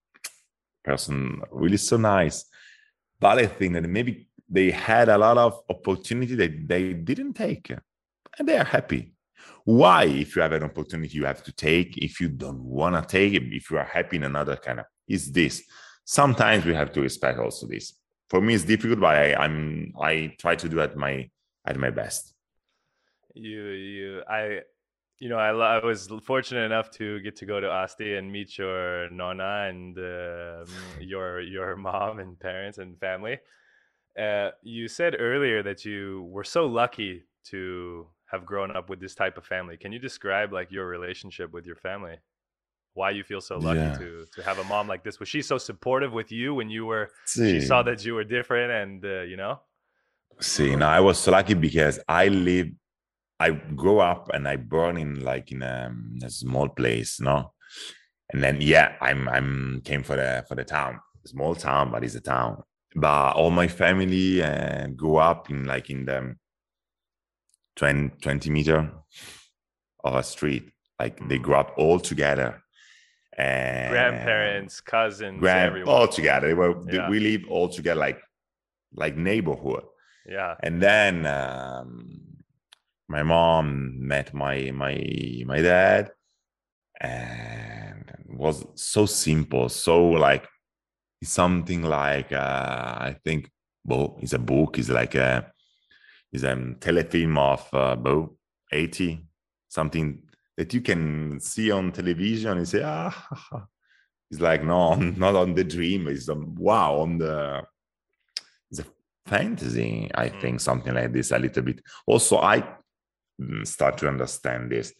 person really so nice. But I think that maybe they had a lot of opportunity that they didn't take. And they are happy. Why, if you have an opportunity, you have to take. If you don't want to take it, if you are happy in another kind of, is this. Sometimes we have to respect also this. For me, it's difficult, but I, I'm I try to do at my at my best. You you I you know, I, I was fortunate enough to get to go to Asti and meet your nonna and uh, your your mom and parents and family. Uh, you said earlier that you were so lucky to have grown up with this type of family. Can you describe like your relationship with your family? Why you feel so lucky Yeah. to to have a mom like this? Was she so supportive with you when you were? She See, saw that you were different, and uh, you know. see. Now I was so lucky because I live. I grew up and I born in like in a, a small place, no. And then yeah, I'm I'm came for the for the town, small town, but it's a town. But all my family uh, grew up in like in the twenty, twenty meter of a street. Like they grew up all together. And Grandparents, cousins, grand all everyone. together. They were, Yeah, we live all together like like neighborhood. yeah. And then um, my mom met my my my dad, and it was so simple, so like something like uh, I think, well, it's a book, it's like a is a telefilm of uh, about eighty something that you can see on television and say, ah, it's like, no, not on the dream. It's um, wow, on the, it's a fantasy, I Mm. think, something like this a little bit. Also, I start to understand this.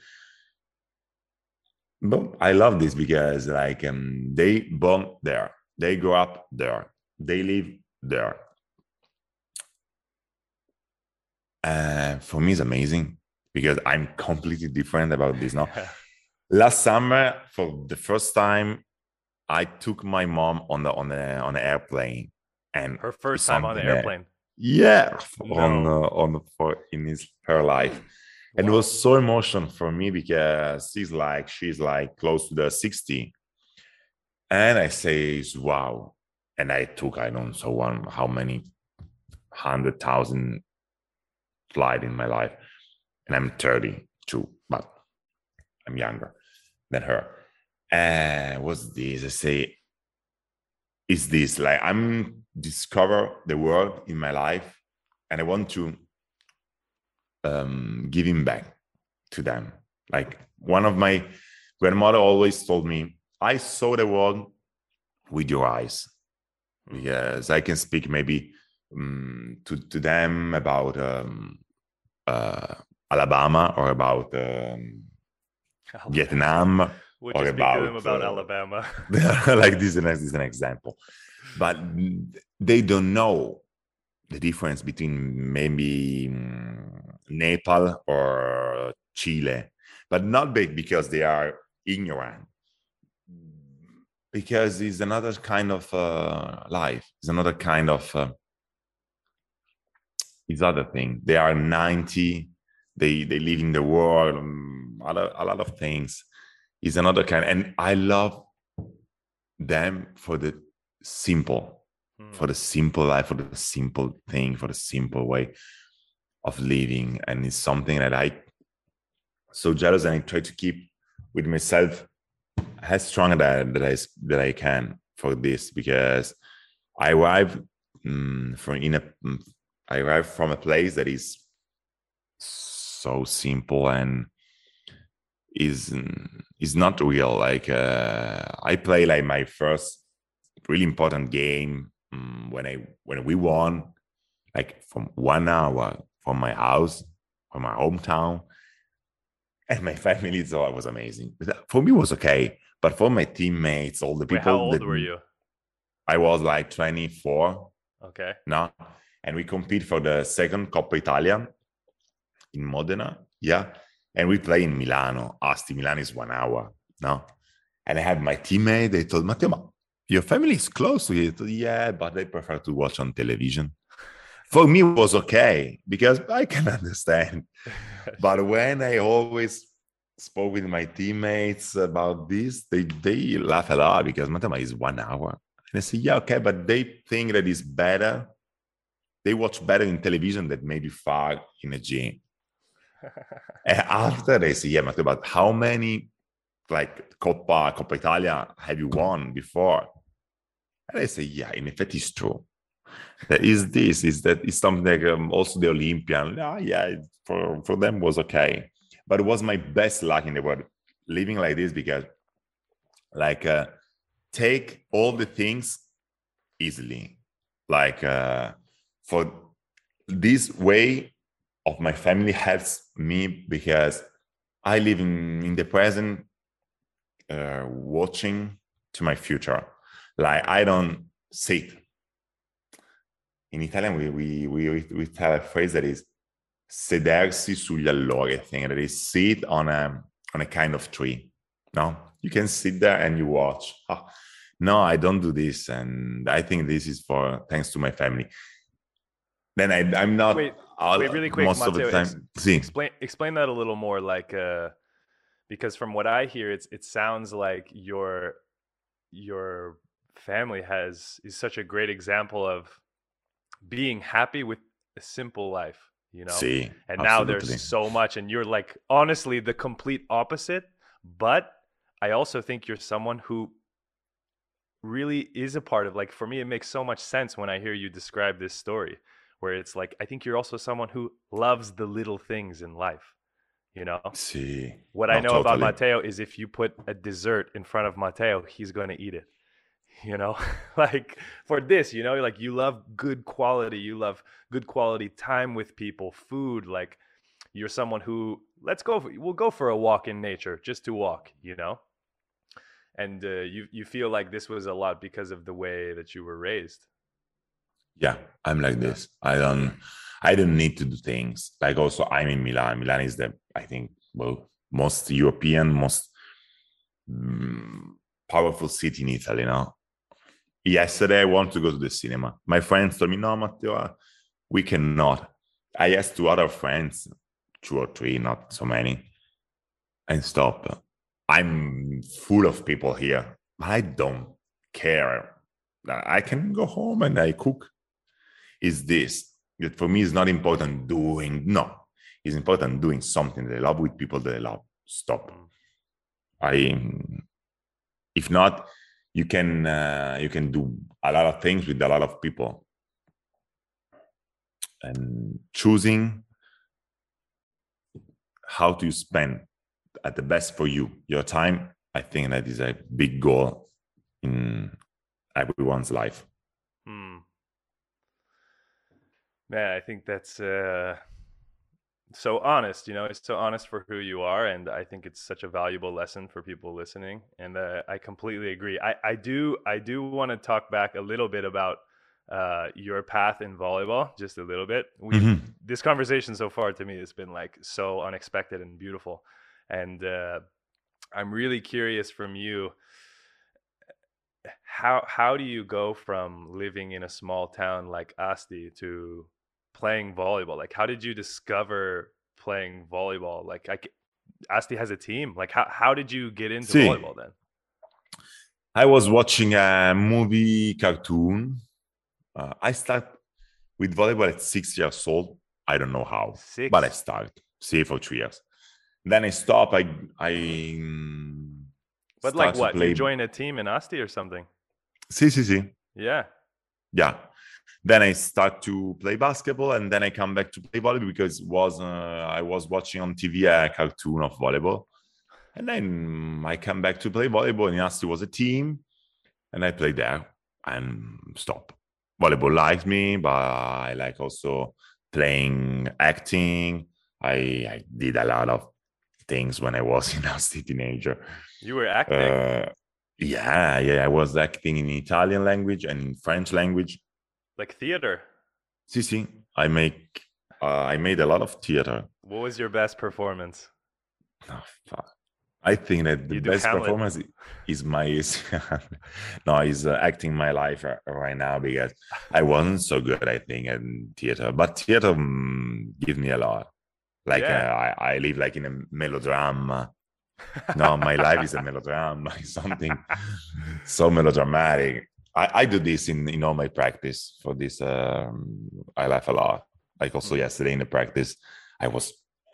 But I love this because like um, they born there, they grow up there, they live there. Uh, for me, it's amazing because I'm completely different about this now. Last summer, for the first time, I took my mom on the on the on the airplane, and Her first time on the that, airplane. yeah, No. on uh, on for in his her life, and Wow. it was so emotional for me because she's like she's like close to the sixty, and I say, wow, and I took I don't know one how many hundred thousand flight in my life, and I'm thirty-two, but I'm younger than her. And what's this? I say, is this like I'm discover the world in my life, and I want to um, give him back to them. Like one of my grandmother always told me, I saw the world with your eyes, because I can speak maybe um, to to them about um, uh, Alabama or about um, Vietnam. Would or you speak about, to them about uh, Alabama? like this is, this is an example, but they don't know the difference between maybe um, Nepal or Chile, but not big because they are ignorant, because it's another kind of uh, life, it's another kind of uh, it's other thing. They are ninety, they they live in the world, um, a, lot, a lot of things. It's another kind, and I love them for the simple, mm. for the simple life, for the simple thing, for the simple way of living. And it's something that I so jealous, and I try to keep with myself as strong that, that I that I can for this, because I arrive um, from in a I arrive from a place that is so simple and is is not real. Like uh, I play like my first really important game um, when I when we won, like from one hour from my house, from my hometown, and my family thought it was amazing. For me, it was okay, but for my teammates, all the people. Wait, how old that, were you? I was like twenty-four. Okay. No, and we compete for the second Coppa Italia in Modena. Yeah. And we play in Milano. Asti, Milan is one hour. No. And I had my teammate. They told Matteo, your family is close to you. Yeah, but they prefer to watch on television. For me, it was okay because I can understand. But when I always spoke with my teammates about this, they, they laugh a lot because Matteo is one hour. And I say, yeah, okay, but they think that it's better. They watch better in television than maybe far in a gym. And after they say, yeah, Matteo, but how many like Coppa, Coppa Italia have you won before? And I say, yeah, in effect, it's true. There is this, is that is something like um, also the Olympian. Ah, yeah, for, for them was okay. But it was my best luck in the world living like this because like uh, take all the things easily. Like uh, for this way of my family helps me because I live in, in the present, uh, watching to my future. Like I don't sit. In Italian, we we we we tell a phrase that is sedersi sugli allori. I think that is sit on a on a kind of tree. No, you can sit there and you watch. Oh, no, I don't do this, and I think this is for thanks to my family. Then I I'm not. Wait, all, wait, really quick, most Matteo, of the time. ex- See. explain explain that a little more, like, uh, because from what I hear, it's it sounds like your your family has is such a great example of being happy with a simple life, you know. See, and now absolutely. there's so much, and you're like honestly the complete opposite. But I also think you're someone who really is a part of, like, for me it makes so much sense when I hear you describe this story, where it's like I think you're also someone who loves the little things in life, you know. See, What no, I know about totally. Matteo is if you put a dessert in front of Matteo, he's going to eat it, you know. Like for this, you know, like you love good quality, you love good quality time with people, food. Like you're someone who, let's go for, we'll go for a walk in nature just to walk, you know. And uh, you you feel like this was a lot because of the way that you were raised. Yeah, I'm like this. I don't I don't need to do things. Like also I'm in Milan. Milan is the, I think, well, most European, most mm, powerful city in Italy, no? Yesterday I want to go to the cinema. My friends told me, no, Matteo, we cannot. I asked two other friends, two or three, not so many, and stop. I'm full of people here. I don't care. I can go home and I cook. Is this that for me is not important doing? No, it's important doing something that I love with people that I love. Stop. I, if not, you can uh, you can do a lot of things with a lot of people, and choosing how to spend at the best for you your time, I think that is a big goal in everyone's life. Hmm. Man, I think that's uh, so honest. You know, it's so honest for who you are, and I think it's such a valuable lesson for people listening. And uh, I completely agree. I, I do I do want to talk back a little bit about uh, your path in volleyball, just a little bit. We've Mm-hmm. This conversation so far to me has been like so unexpected and beautiful, and uh, I'm really curious from you. How how do you go from living in a small town like Asti to playing volleyball? Like, how did you discover playing volleyball? Like, I, c- Asti has a team. Like, how how did you get into See, volleyball then? I was watching a movie cartoon. Uh, I start with volleyball at six years old. I don't know how, but I Six. start. See, for two years. Then I stop. I I mm, But like, start to what? You play. join a team in Asti or something? See, see, see. Yeah. Yeah. Then I start to play basketball, and then I come back to play volleyball because was uh, I was watching on T V a cartoon of volleyball, and then I come back to play volleyball. And Asti was a team, and I played there and stop. Volleyball likes me, but I like also playing, acting. I, I did a lot of things when I was in Asti teenager. You were acting. Uh, yeah, yeah, I was acting in Italian language and in French language. Like theater. See, see, I make, uh, I made a lot of theater. What was your best performance? Oh, fuck. I think that the You do best Hamlet. performance is my is no, is uh, acting my life uh, right now because I wasn't so good, I think, in theater. But theater um, gives me a lot. Like Yeah. uh, I, I live like in a melodrama. No, my life is a melodrama. Something so melodramatic. I, I do this in, in all my practice for this. Um, I laugh a lot. Like also Hmm. yesterday in the practice, I was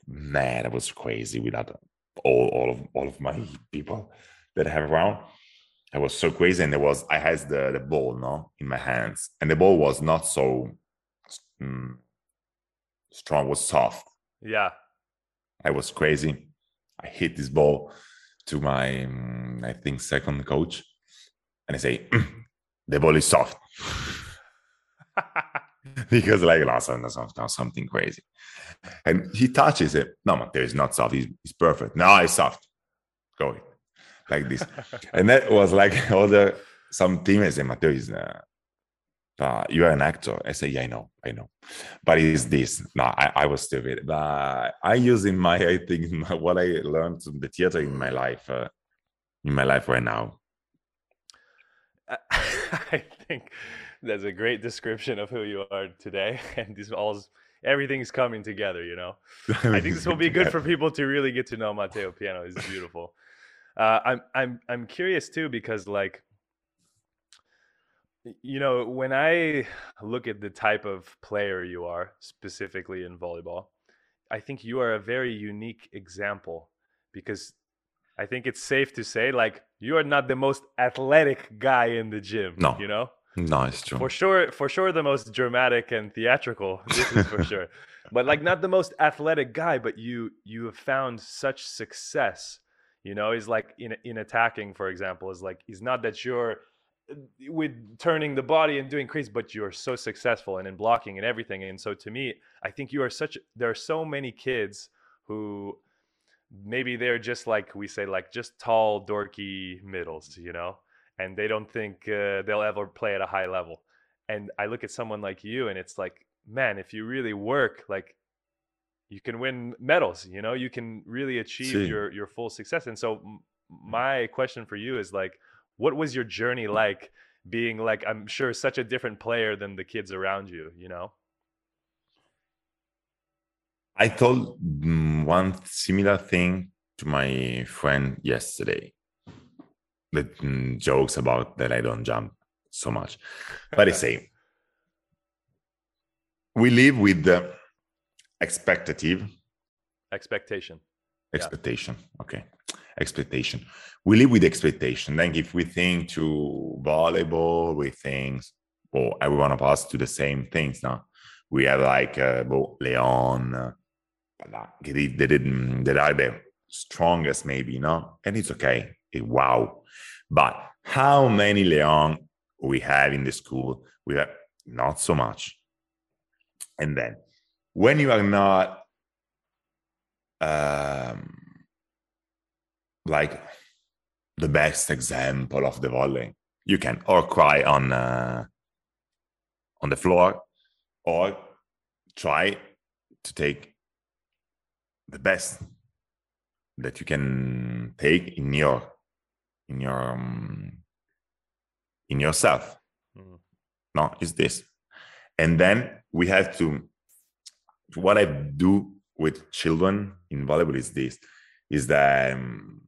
man, that was crazy without all, all of all of my people that I have around. I was so crazy, and there was I had the, the ball no in my hands, and the ball was not so um, strong, was soft. Yeah. I was crazy. I hit this ball to my um, I think second coach, and I say mm, the ball is soft. Because like last time that's something crazy, and he touches it. No, Matteo is not soft. He's, he's perfect. No, it's soft. Go ahead. Like this, and that was like all the some teammates say, Matteo is uh, uh, you are an actor. I say, yeah, I know, I know, but it's this. No, I, I was stupid, but I use in my I think in my, what I learned in the theater in my life, uh, in my life right now. I think that's a great description of who you are today, and this all everything's coming together. You know, I think this will be good for people to really get to know Matteo Piano. It's beautiful. Uh, I'm I'm I'm curious too, because like, you know, when I look at the type of player you are specifically in volleyball, I think you are a very unique example, because I think it's safe to say, like, you are not the most athletic guy in the gym. No, you know, no, it's true. For sure, for sure, the most dramatic and theatrical. This is for sure. But like, not the most athletic guy, but you you have found such success. You know, is like in in attacking, for example, is like, it's not that you're with turning the body and doing crazy, but you're so successful, and in blocking and everything. And so to me, I think you are such. There are so many kids who maybe they're just like we say, like just tall, dorky middles, you know, and they don't think uh, they'll ever play at a high level. And I look at someone like you, and it's like, man, if you really work, like, you can win medals, you know, you can really achieve See. your your full success. And so m- my question for you is like, what was your journey like, being like, I'm sure such a different player than the kids around you, you know? I told mm, one similar thing to my friend yesterday. That mm, jokes about that I don't jump so much, but I say we live with the expectative Expectation. expectation. Yeah. Okay, expectation. We live with expectation. Then, if we think to volleyball, we think, well, every one of us do the same things. Now we have like uh, well, Leon. Uh, They, they didn't. They are the strongest, maybe, no, and it's okay. It, wow, but how many Leon we have in the school? We have not so much. And then, when you are not um, like the best example of the volley, you can or cry on uh, on the floor, or try to take the best that you can take in your in your um, in yourself. Mm. No, is this. And then we have to, what I do with children in volleyball is this, is that um,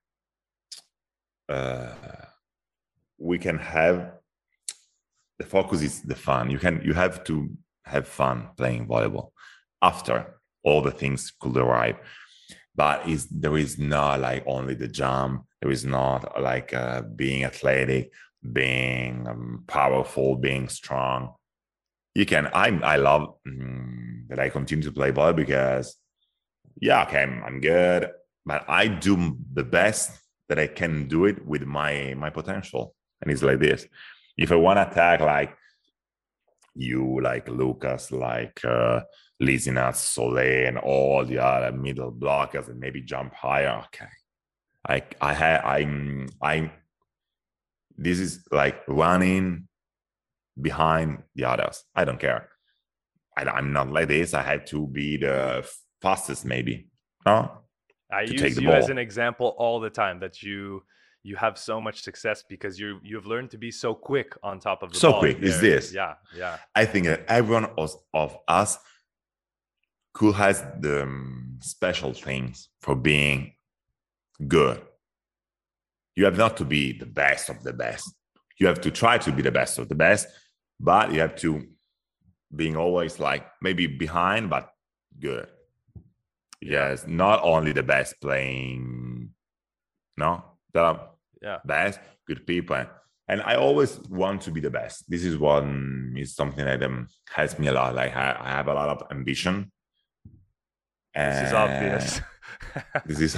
uh, we can have, the focus is the fun. You can, you have to have fun playing volleyball after all the things could arrive. But is there is not like only the jump. There is not like uh, being athletic, being um, powerful, being strong. You can. I I love um, that I continue to play ball because, yeah, okay, I'm, I'm good, but I do the best that I can do it with my my potential. And it's like this. If I want to attack like you, like Lucas, like uh, Lisinat, Soleil, and all the other middle blockers, and maybe jump higher. Okay, I I had I'm I'm. This is like running behind the others. I don't care. I, I'm not like this. I had to be the fastest, maybe. No, I to use take the you ball. as an example all the time, that you you have so much success because you you've learned to be so quick on top of the so ball. So quick is this. Yeah, yeah. I think that everyone of, of us could has the um, special things for being good. You have not to be the best of the best. You have to try to be the best of the best, but you have to being always like maybe behind, but good. Yes, yeah. Not only the best playing, no, the yeah. best, good people. And I always want to be the best. This is one is something that um, helps me a lot. Like I, I have a lot of ambition. This is obvious. This is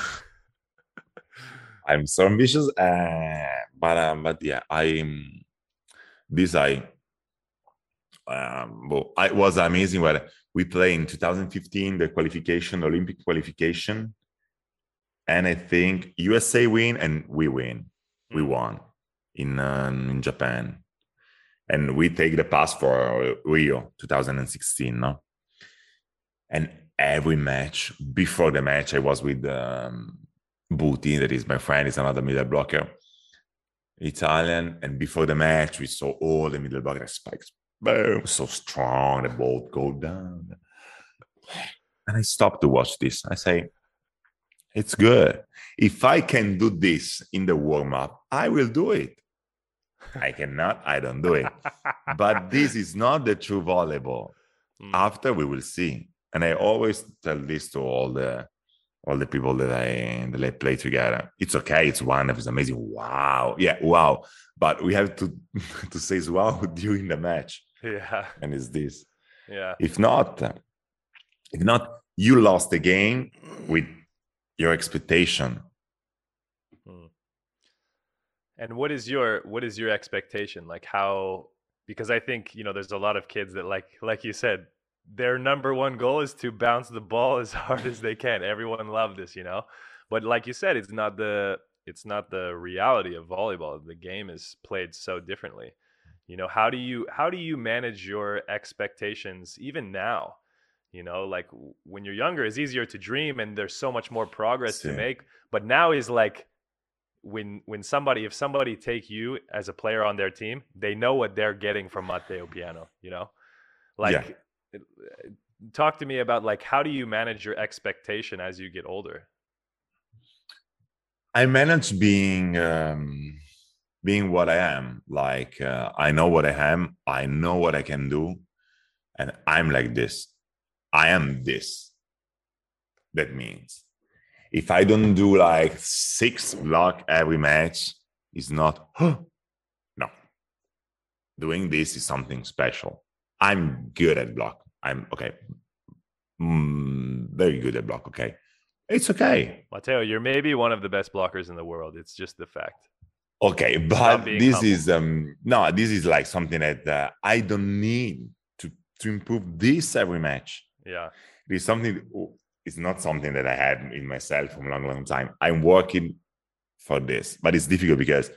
I'm so ambitious, uh, but um, but yeah, I this I um, well, it was amazing. Where we played in two thousand fifteen the qualification, Olympic qualification, and I think U S A win and we win, we won in um, in Japan, and we take the pass for Rio two thousand sixteen, no, and every match before the match I was with. Um, Buti, that is my friend, is another middle blocker, Italian. And before the match, we saw all the middle blocker spikes. Boom, so strong, the ball go down. And I stopped to watch this. I say, it's good. If I can do this in the warm-up, I will do it. I cannot, I don't do it. But this is not the true volleyball. Mm. After, we will see. And I always tell this to all the all the people that I that I play together. It's okay. It's wonderful. It's amazing. Wow. Yeah. Wow. But we have to to say wow during the match. Yeah. And it's this. Yeah. If not, if not, you lost the game with your expectation. Hmm. And what is your what is your expectation? Like how? Because I think you know there's a lot of kids that like like you said. Their number one goal is to bounce the ball as hard as they can. Everyone loves this, you know. But like you said, it's not the it's not the reality of volleyball. The game is played so differently. You know, how do you how do you manage your expectations even now? You know, like when you're younger, it's easier to dream and there's so much more progress to make. But now is like when when somebody if somebody take you as a player on their team, they know what they're getting from Matteo Piano, you know? Like yeah. Talk to me about like how do you manage your expectation as you get older? I manage being um, being what I am. Like uh, I know what I am. I know what I can do, and I'm like this. I am this. That means if I don't do like six block every match, it's not. Huh? No, doing this is something special. I'm good at block. I'm okay. Mm, very good at block. Okay. It's okay. Matteo, you're maybe one of the best blockers in the world. It's just the fact. Okay. But this humble. is, um, no, this is like something that uh, I don't need to, to improve this every match. Yeah. It's something, it's not something that I had in myself for a long, long time. I'm working for this, but it's difficult because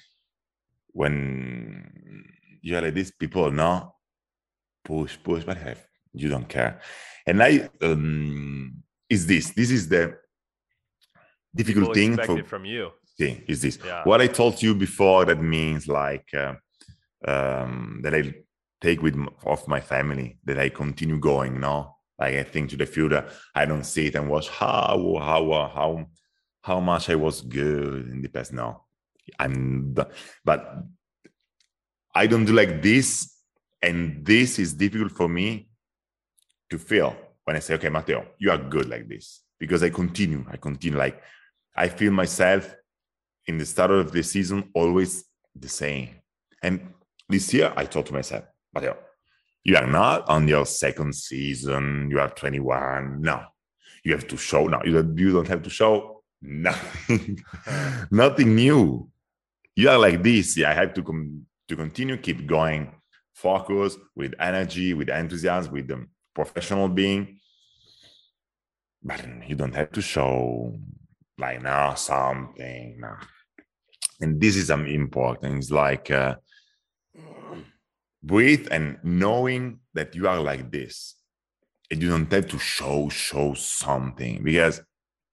when you're like this, people know push, push, but have you don't care. And I um is this this is the difficult People thing for it from you. Thing is this yeah. What I told you before, that means like uh, um that I take with of my family, that I continue going, no, like I think to the future. I don't sit and watch how how how how much I was good in the past. No, I'm but I don't do like this. And this is difficult for me to feel when I say, okay, Matteo, you are good like this. Because I continue, I continue. Like, I feel myself in the start of the season always the same. And this year, I thought to myself, Matteo, you are not on your second season. You are twenty-one. No, you have to show. No, you don't, you don't have to show nothing, nothing new. You are like this. Yeah, I have to, com- to continue, keep going. Focus with energy, with enthusiasm, with the professional being. But you don't have to show like now something. No. And this is um, important. It's like uh, breathe and knowing that you are like this. And you don't have to show, show something. Because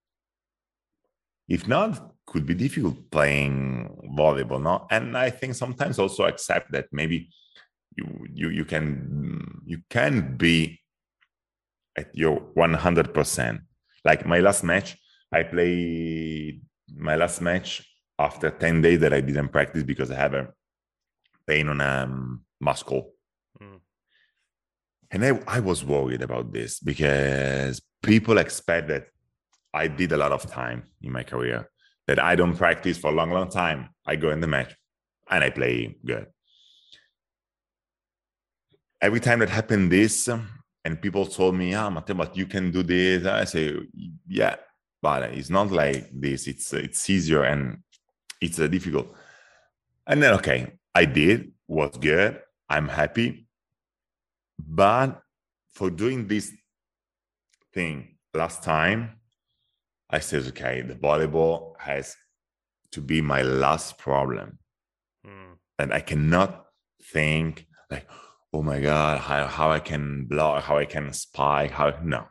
if not, it could be difficult playing volleyball. No? And I think sometimes also accept that maybe You, you you can you can be at your one hundred percent. Like my last match, I played my last match after ten days that I didn't practice because I have a pain on a um, muscle. Mm. And I, I was worried about this because people expect that I did a lot of time in my career, that I don't practice for a long, long time. I go in the match and I play good. Every time that happened this, and people told me, ah, Matteo, but you can do this. I say, yeah, but it's not like this. It's it's easier and it's uh, difficult. And then, okay, I did, was good. I'm happy. But for doing this thing last time, I said, okay, the volleyball has to be my last problem. Mm. And I cannot think like, oh my God, how, how I can block, how I can spike, how, no.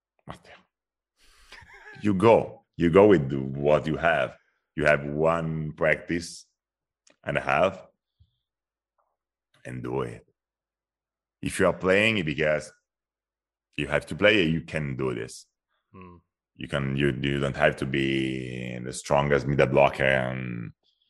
You go, you go with what you have. You have one practice and a half and do it. If you are playing it because you have to play it, you can do this. Mm. You can, you, you don't have to be the strongest middle blocker and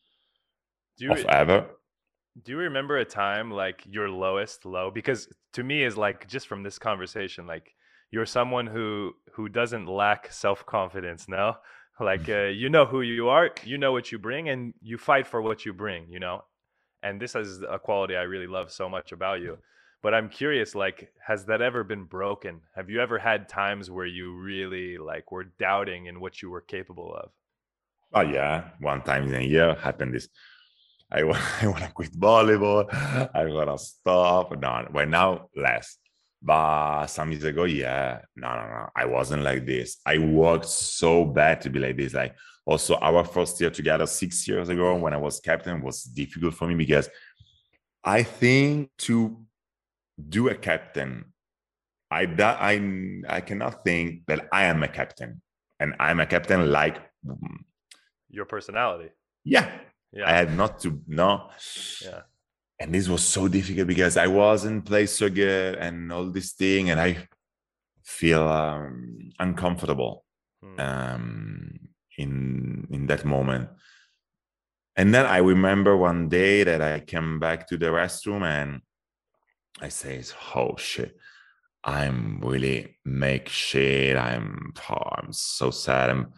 do you, of ever. Do you remember a time like your lowest low? Because to me is like, just from this conversation, like you're someone who, who doesn't lack self-confidence. No, like, uh, you know who you are, you know what you bring, and you fight for what you bring, you know? And this is a quality I really love so much about you. But I'm curious, like, has that ever been broken? Have you ever had times where you really like were doubting in what you were capable of? Oh yeah, one time in a year happened this. I want, I want to quit volleyball. I want to stop. No, right now less. But some years ago, yeah, no, no, no. I wasn't like this. I worked so bad to be like this. Like also our first year together six years ago when I was captain was difficult for me because I think to do a captain, I I I cannot think that I am a captain and I'm a captain like your personality. Yeah. Yeah. I had not to know. Yeah. And this was so difficult because I wasn't playing so good and all this thing, and I feel um, uncomfortable hmm. um, in in that moment. And then I remember one day that I came back to the restroom and I say, "Oh shit, I'm really make shit. I'm oh, I'm so sad. I'm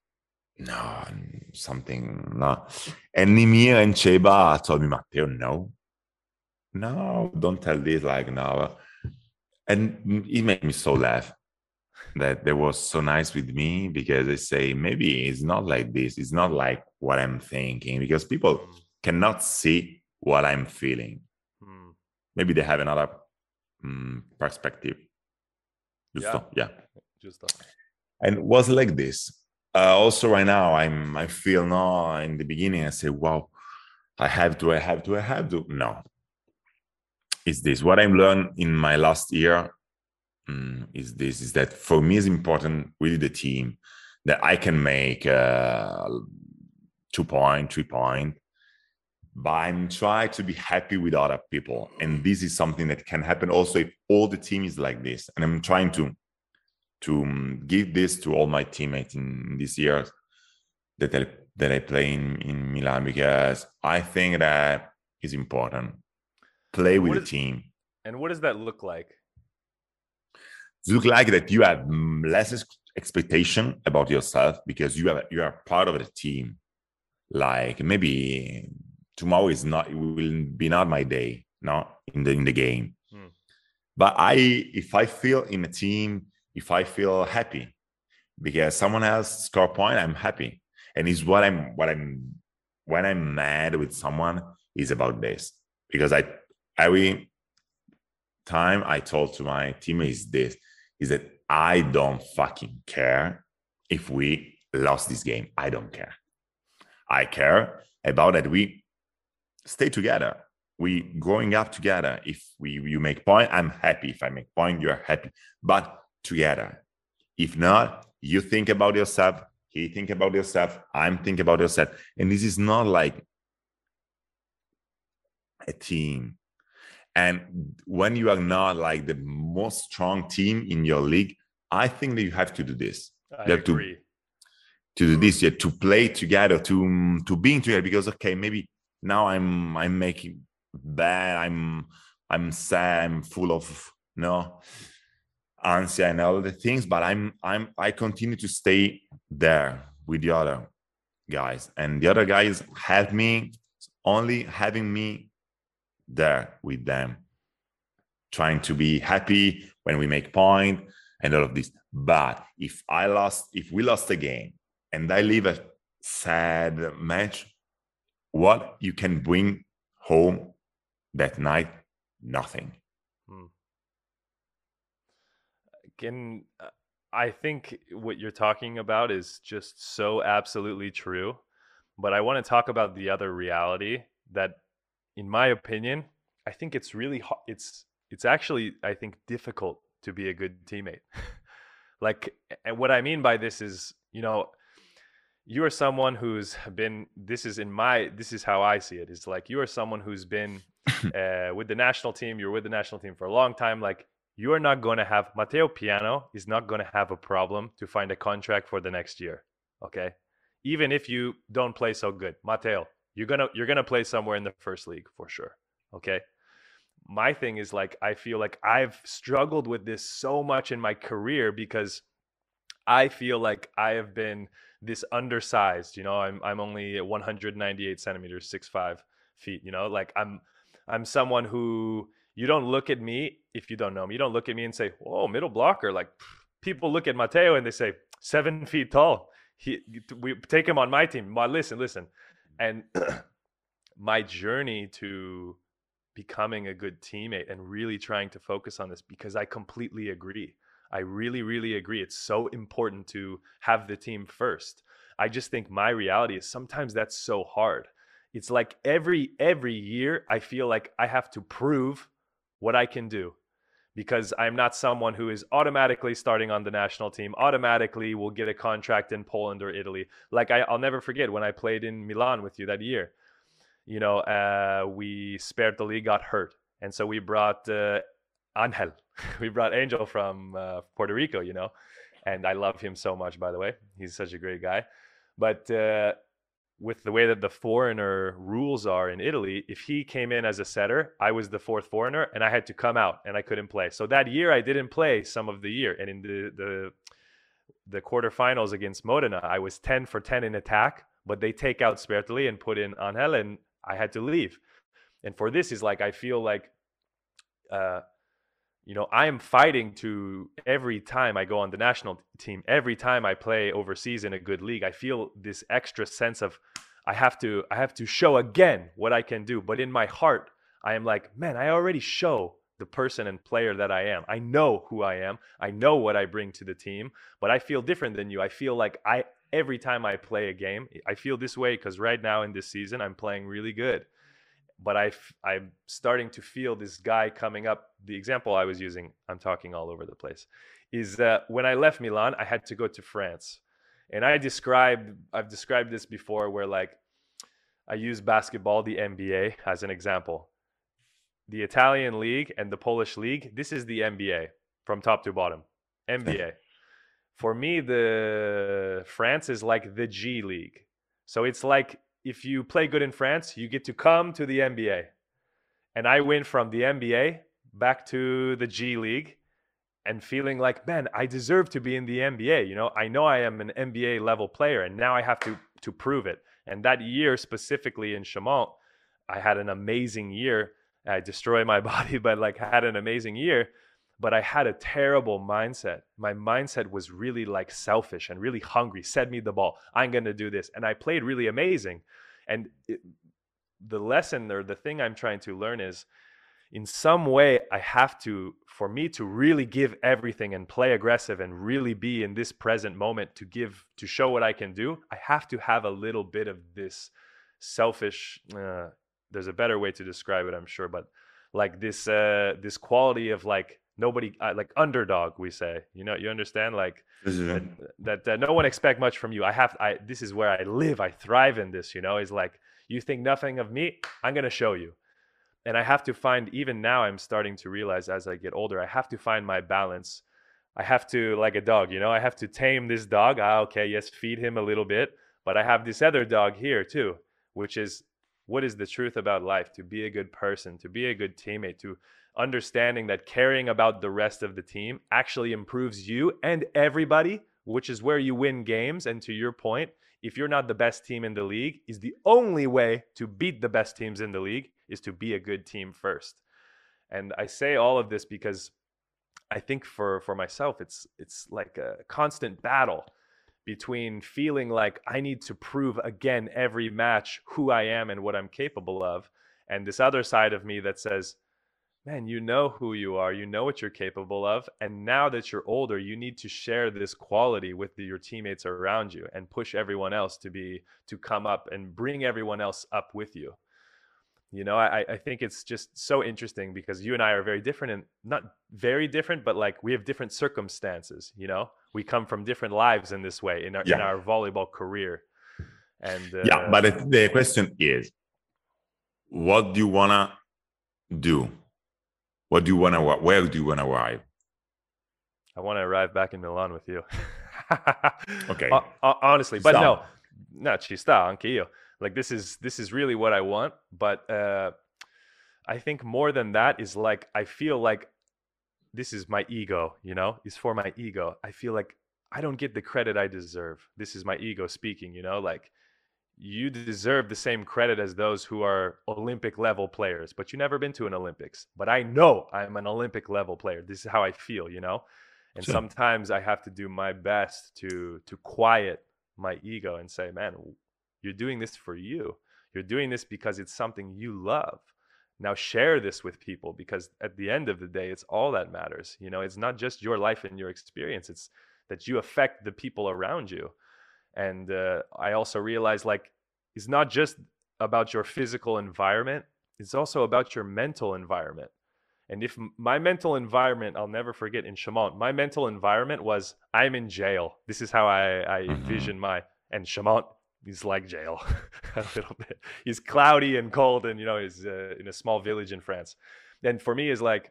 no something no." And Nimir and Cheba told me, "Matteo, no." No, don't tell this like no. And it made me so laugh that they was so nice with me because they say, maybe it's not like this. It's not like what I'm thinking because people mm. cannot see what I'm feeling. Mm. Maybe they have another um, perspective. Just yeah. yeah. Just and it was like this. Uh, also right now, I'm, I feel no, in the beginning, I say, wow, I have to, I have to, I have to. No. Is this what I learned in my last year? Mm, is this is that for me is important really the team that I can make uh, two point, three point, but I'm trying to be happy with other people, and this is something that can happen also if all the team is like this. And I'm trying to to give this to all my teammates in this year that I, that I play in in Milan because I think that is important. Play with the team. And what does that look like? It looks like that you have less expectation about yourself because you have you are part of the team. Like maybe tomorrow is not, it will be not my day, not in the in the game. Hmm. But I, if I feel in a team, if I feel happy because someone else score a point, I'm happy. And it's what I'm what I'm when I'm mad with someone is about this because I. Every time I told to my teammates this, is that I don't fucking care if we lost this game. I don't care. I care about that we stay together. We growing up together. If we you make point, I'm happy. If I make point, you're happy. But together. If not, you think about yourself, he think about yourself, I'm think about yourself. And this is not like a team. And when you are not like the most strong team in your league, I think that you have to do this. I you have agree. To, to do this, yeah, to play together, to to being together. Because okay, maybe now I'm I'm making bad. I'm I'm sad. I'm full of no. ansia and all the things, but I'm I'm I continue to stay there with the other guys, and the other guys help me only having me there with them, trying to be happy when we make point and all of this. But if I lost, if we lost a game and I leave a sad match, what you can bring home that night? Nothing. Hmm. Can uh, I think what you're talking about is just so absolutely true, but I want to talk about the other reality that, in my opinion, I think it's really ho- it's it's actually, I think, difficult to be a good teammate. Like, and what I mean by this is, you know, you are someone who's been, this is in my, this is how I see it. It's like you are someone who's been uh, with the national team. You're with the national team for a long time. Like, you are not going to have, Matteo Piano is not going to have a problem to find a contract for the next year. Okay. Even if you don't play so good, Matteo, you're going to, you're going to play somewhere in the first league for sure. Okay. My thing is, like, I feel like I've struggled with this so much in my career because I feel like I have been this undersized, you know, I'm I'm only one hundred ninety-eight centimeters, six five feet, you know, like I'm I'm someone who, you don't look at me, if you don't know me, you don't look at me and say, "Whoa, middle blocker." Like, people look at Matteo and they say, seven feet tall. He, we take him on my team. Well, listen, listen. And my journey to becoming a good teammate and really trying to focus on this, because I completely agree. I really, really agree. It's so important to have the team first. I just think my reality is sometimes that's so hard. It's like every every year I feel like I have to prove what I can do, because I'm not someone who is automatically starting on the national team, automatically will get a contract in Poland or Italy. Like, I, I'll never forget when I played in Milan with you that year. You know, uh, we Spertoli got hurt, and so we brought uh, Angel. We brought Angel from uh, Puerto Rico. You know, and I love him so much. By the way, he's such a great guy. But uh, with the way that the foreigner rules are in Italy, if he came in as a setter, I was the fourth foreigner, and I had to come out, and I couldn't play. So that year, I didn't play some of the year, and in the the the quarterfinals against Modena, I was ten for ten in attack, but they take out Spertoli and put in Angel, and I had to leave. And for this is like, I feel like, uh, you know, I am fighting to, every time I go on the national team, every time I play overseas in a good league, I feel this extra sense of, I have to, I have to show again what I can do. But in my heart, I am like, man, I already show the person and player that I am. I know who I am. I know what I bring to the team, but I feel different than you. I feel like I, every time I play a game, I feel this way because right now in this season, I'm playing really good. But I, I'm starting to feel this guy coming up. The example I was using, I'm talking all over the place, is that when I left Milan, I had to go to France. And I described, I've described this before, where like I use basketball, the N B A, as an example. The Italian league and the Polish league, this is the N B A from top to bottom. N B A. For me, the France is like the G League. So it's like, if you play good in France, you get to come to the N B A. And I went from the N B A back to the G League and feeling like, man, I deserve to be in the N B A. You know, I know I am an N B A level player, and now I have to to prove it. And that year specifically in Chaumont, I had an amazing year. I destroyed my body, but like had an amazing year. But I had a terrible mindset. My mindset was really like selfish and really hungry. Send me the ball. I'm going to do this. And I played really amazing. And it, the lesson, or the thing I'm trying to learn is, in some way, I have to, for me to really give everything and play aggressive and really be in this present moment to give, to show what I can do, I have to have a little bit of this selfish, uh, there's a better way to describe it, I'm sure, but like this, uh, this quality of like, nobody, uh, like underdog, we say, you know, you understand, like that, that, that no one expect much from you. I have, I, this is where I live. I thrive in this, you know, is like, you think nothing of me, I'm going to show you. And I have to find, even now I'm starting to realize as I get older, I have to find my balance. I have to, like a dog, you know, I have to tame this dog. Ah, okay, yes, feed him a little bit, but I have this other dog here too, which is, what is the truth about life? To be a good person, to be a good teammate, to understanding that caring about the rest of the team actually improves you and everybody, which is where you win games. And to your point, if you're not the best team in the league, is the only way to beat the best teams in the league is to be a good team first. And I say all of this because I think for for myself, it's it's like a constant battle between feeling like I need to prove again every match who I am and what I'm capable of, and this other side of me that says, man, you know who you are, you know what you're capable of, and now that you're older, you need to share this quality with the, your teammates around you and push everyone else to be to come up and bring everyone else up with you. You know, I, I think it's just so interesting because you and I are very different, and not very different, but like we have different circumstances. You know, we come from different lives in this way in our, yeah. in our volleyball career. And uh, yeah, but the, the question is, what do you wanna do? What do you wanna? Where do you wanna arrive? I want to arrive back in Milan with you. Okay. Uh, honestly, but Stop. no, no, ci sta anche io. Like this is this is really what I want, but uh, I think more than that is like I feel like this is my ego, you know, it's for my ego. I feel like I don't get the credit I deserve. This is my ego speaking, you know, like you deserve the same credit as those who are Olympic level players, but you've never been to an Olympics. But I know I'm an Olympic level player. This is how I feel, you know, and Sure. sometimes I have to do my best to to quiet my ego and say, man, you're doing this for you. You're doing this because it's something you love. Now share this with people, because at the end of the day, it's all that matters. You know, it's not just your life and your experience. It's that you affect the people around you. And uh, I also realize like, it's not just about your physical environment. It's also about your mental environment. And if my mental environment, I'll never forget in Chaumont, my mental environment was I'm in jail. This is how I, I Mm-hmm. envision my, and Chaumont, he's like jail a little bit. He's cloudy and cold, and you know he's uh, in a small village in France. And for me, is like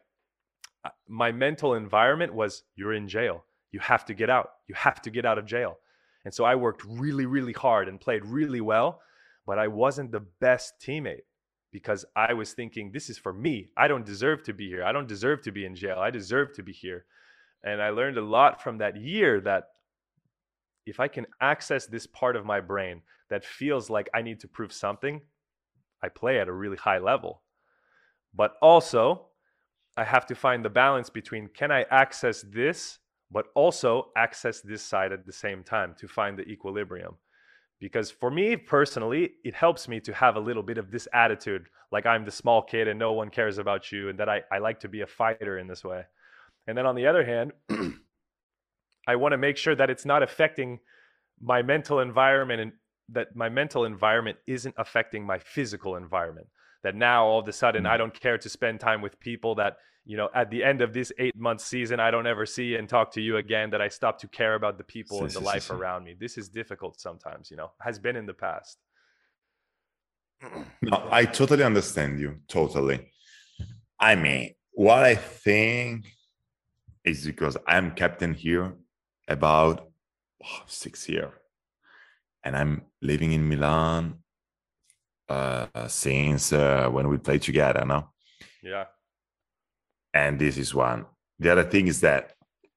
my mental environment was you're in jail. You have to get out. You have to get out of jail. And so I worked really, really hard and played really well, but I wasn't the best teammate because I was thinking this is for me. I don't deserve to be here. I don't deserve to be in jail. I deserve to be here. And I learned a lot from that year that if I can access this part of my brain that feels like I need to prove something, I play at a really high level. But also, I have to find the balance between can I access this, but also access this side at the same time to find the equilibrium. Because for me personally, it helps me to have a little bit of this attitude, like I'm the small kid and no one cares about you, and that I, I like to be a fighter in this way. And then on the other hand, I want to make sure that it's not affecting my mental environment, and that my mental environment isn't affecting my physical environment. That now all of a sudden I don't care to spend time with people that, you know, at the end of this eight month season, I don't ever see and talk to you again, that I stop to care about the people and the life around me. This is difficult sometimes, you know, has been in the past. No, I totally understand you. Totally. I mean, what I think is because I'm captain here about oh, six years, and I'm living in Milan uh, since uh, when we played together, no? Yeah. And this is one. The other thing is that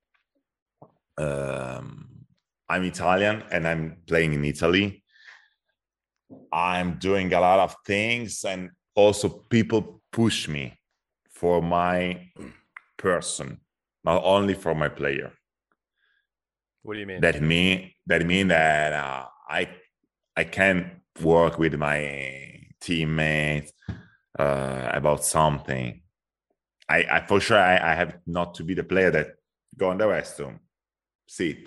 um, I'm Italian and I'm playing in Italy. I'm doing a lot of things, and also people push me for my person, not only for my player. What do you mean? That mean that mean that uh, I I can work with my teammates uh, about something. I, I for sure I, I have not to be the player that go in the restroom, sit,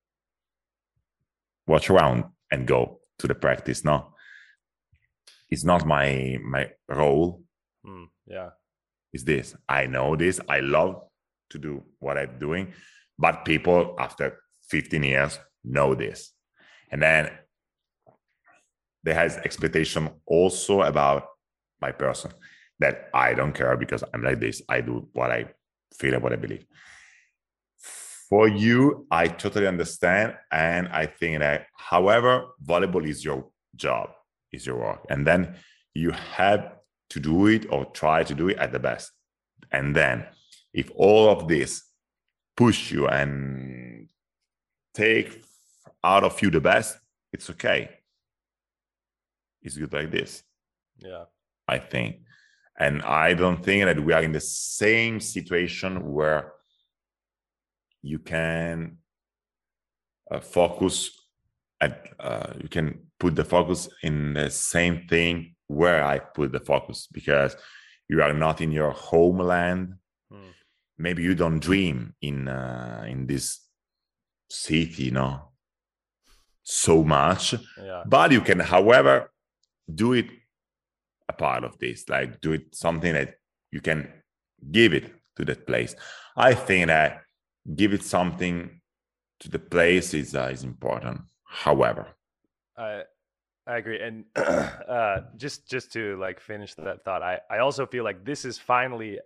watch around, and go to the practice. No, it's not my my role. Mm, yeah, Is this? I know this. I love to do what I'm doing, but people after fifteen years know this, and then there has expectation also about my person that I don't care because I'm like this. I do what I feel and what I believe. For you, I totally understand, and I think that, however, volleyball is your job, is your work, and then you have to do it or try to do it at the best. And then if all of this push you and take out of you the best, it's okay. It's good like this. Yeah. I think. And I don't think that we are in the same situation where you can uh, focus at, uh, you can put the focus in the same thing where I put the focus, because you are not in your homeland. Hmm. Maybe you don't dream in uh, in this city, you know, so much. Yeah. But you can, however, do it a part of this, like do it something that you can give it to that place. I think that give it something to the place is uh, is important. However, I I agree, and uh, just just to like finish that thought, I I also feel like this is finally.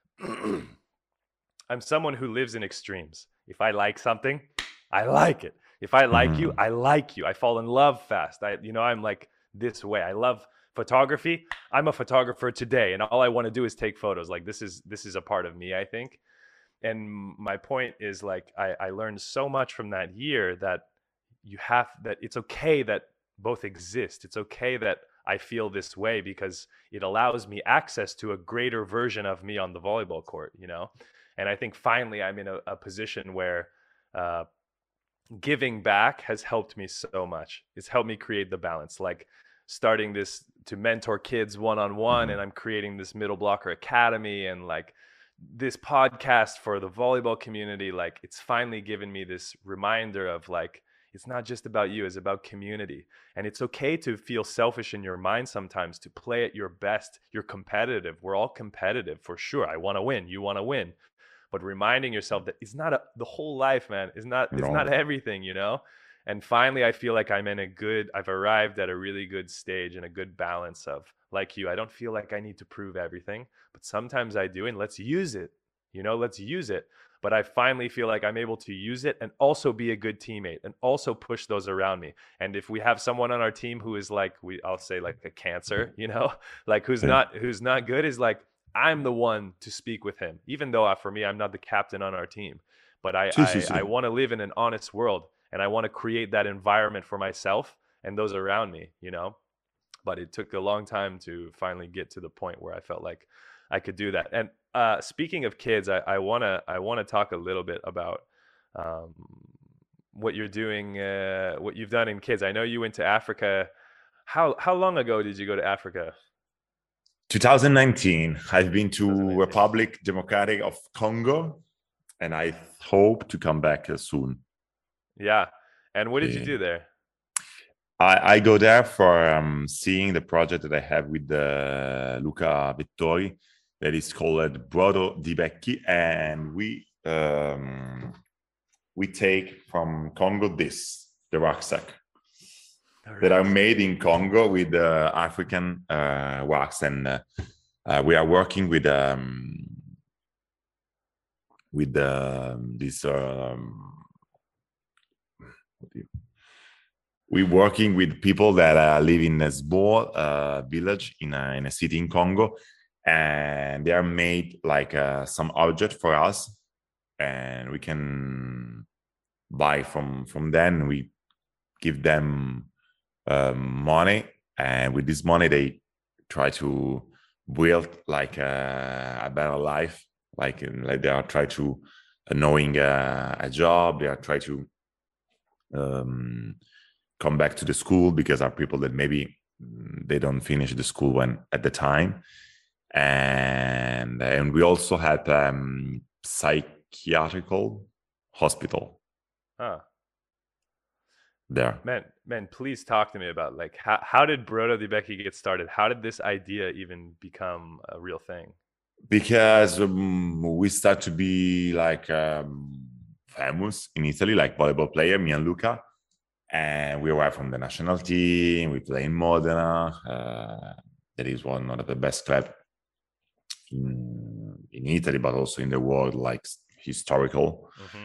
I'm someone who lives in extremes. If I like something, I like it. If I like mm-hmm. you, I like you. I fall in love fast. I you know I'm like this way. I love photography. I'm a photographer today, and all I want to do is take photos. Like this is this is a part of me, I think. And my point is like I, I learned so much from that year that you have that it's okay that both exist. It's okay that I feel this way because it allows me access to a greater version of me on the volleyball court, you know? And I think finally I'm in a, a position where uh, giving back has helped me so much. It's helped me create the balance. Like starting this to mentor kids one-on-one, and I'm creating this Middle Blocker Academy and like this podcast for the volleyball community. Like it's finally given me this reminder of like, it's not just about you, it's about community. And it's okay to feel selfish in your mind sometimes, to play at your best. You're competitive. We're all competitive for sure. I want to win. You want to win. But reminding yourself that it's not a, the whole life, man. It's not, it's no. not everything, you know? And finally, I feel like I'm in a good, I've arrived at a really good stage and a good balance of, like you, I don't feel like I need to prove everything, but sometimes I do, and let's use it, you know, let's use it. But I finally feel like I'm able to use it and also be a good teammate and also push those around me. And if we have someone on our team who is like, we, I'll say like a cancer, you know, like who's not, who's not good, is like, I'm the one to speak with him, even though for me, I'm not the captain on our team, but I, I, I want to live in an honest world, and I want to create that environment for myself and those around me, you know. But it took a long time to finally get to the point where I felt like I could do that. And uh, speaking of kids, I, I wanna I wanna talk a little bit about um, what you're doing, uh, what you've done in kids. I know you went to Africa. How how long ago did you go to Africa? twenty nineteen. I've been to Republic Democratic of Congo, and I hope to come back uh, soon. Yeah. And what did yeah. you do there? I, I go there for um, seeing the project that I have with uh, Luca Vettori that is called Brodo di Becchi, and we um, we take from Congo this, the rucksack right. that are made in Congo with uh, African uh, wax, and uh, uh, we are working with um, with uh, this. Um, We're working with people that uh, live in a small uh, village in a, in a city in Congo, and they are made like uh, some object for us, and we can buy from from them. We give them um, money, and with this money they try to build like a, a better life. Like like they are try to uh, knowing uh, a job. They are try to. Um, come back to the school, because are people that maybe they don't finish the school when at the time, and and we also had um psychiatrical hospital huh there. man man please talk to me about like how, how did Brodo di Becchi get started? How did this idea even become a real thing? Because um, we start to be like um, famous in Italy, like volleyball player, me and Luca. And we arrived from the national team. We play in Modena. Uh, that is one of the best clubs in, in Italy, but also in the world, like historical. Mm-hmm.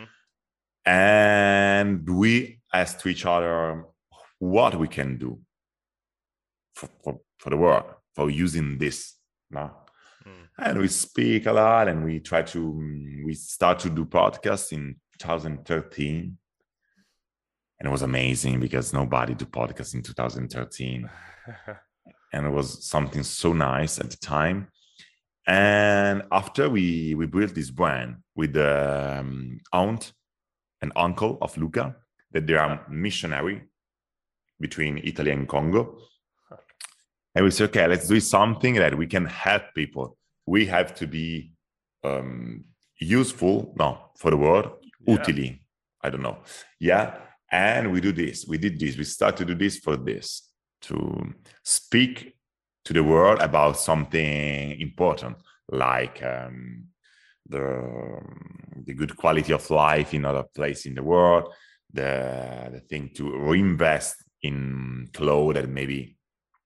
And we asked to each other what we can do for, for, for the world, for using this. No? Mm. And we speak a lot, and we try to, we start to do podcasts in two thousand thirteen. And it was amazing because nobody do podcasts in two thousand thirteen. And it was something so nice at the time. And after we, we built this brand with the um, aunt and uncle of Luca, that they are missionary between Italy and Congo. And we said, okay, let's do something that we can help people. We have to be um, useful, no, for the world, yeah. Utili, I don't know. Yeah, and we do this, we did this, we start to do this for this, to speak to the world about something important, like um, the, the good quality of life in other places in the world, the, the thing to reinvest in clothes that maybe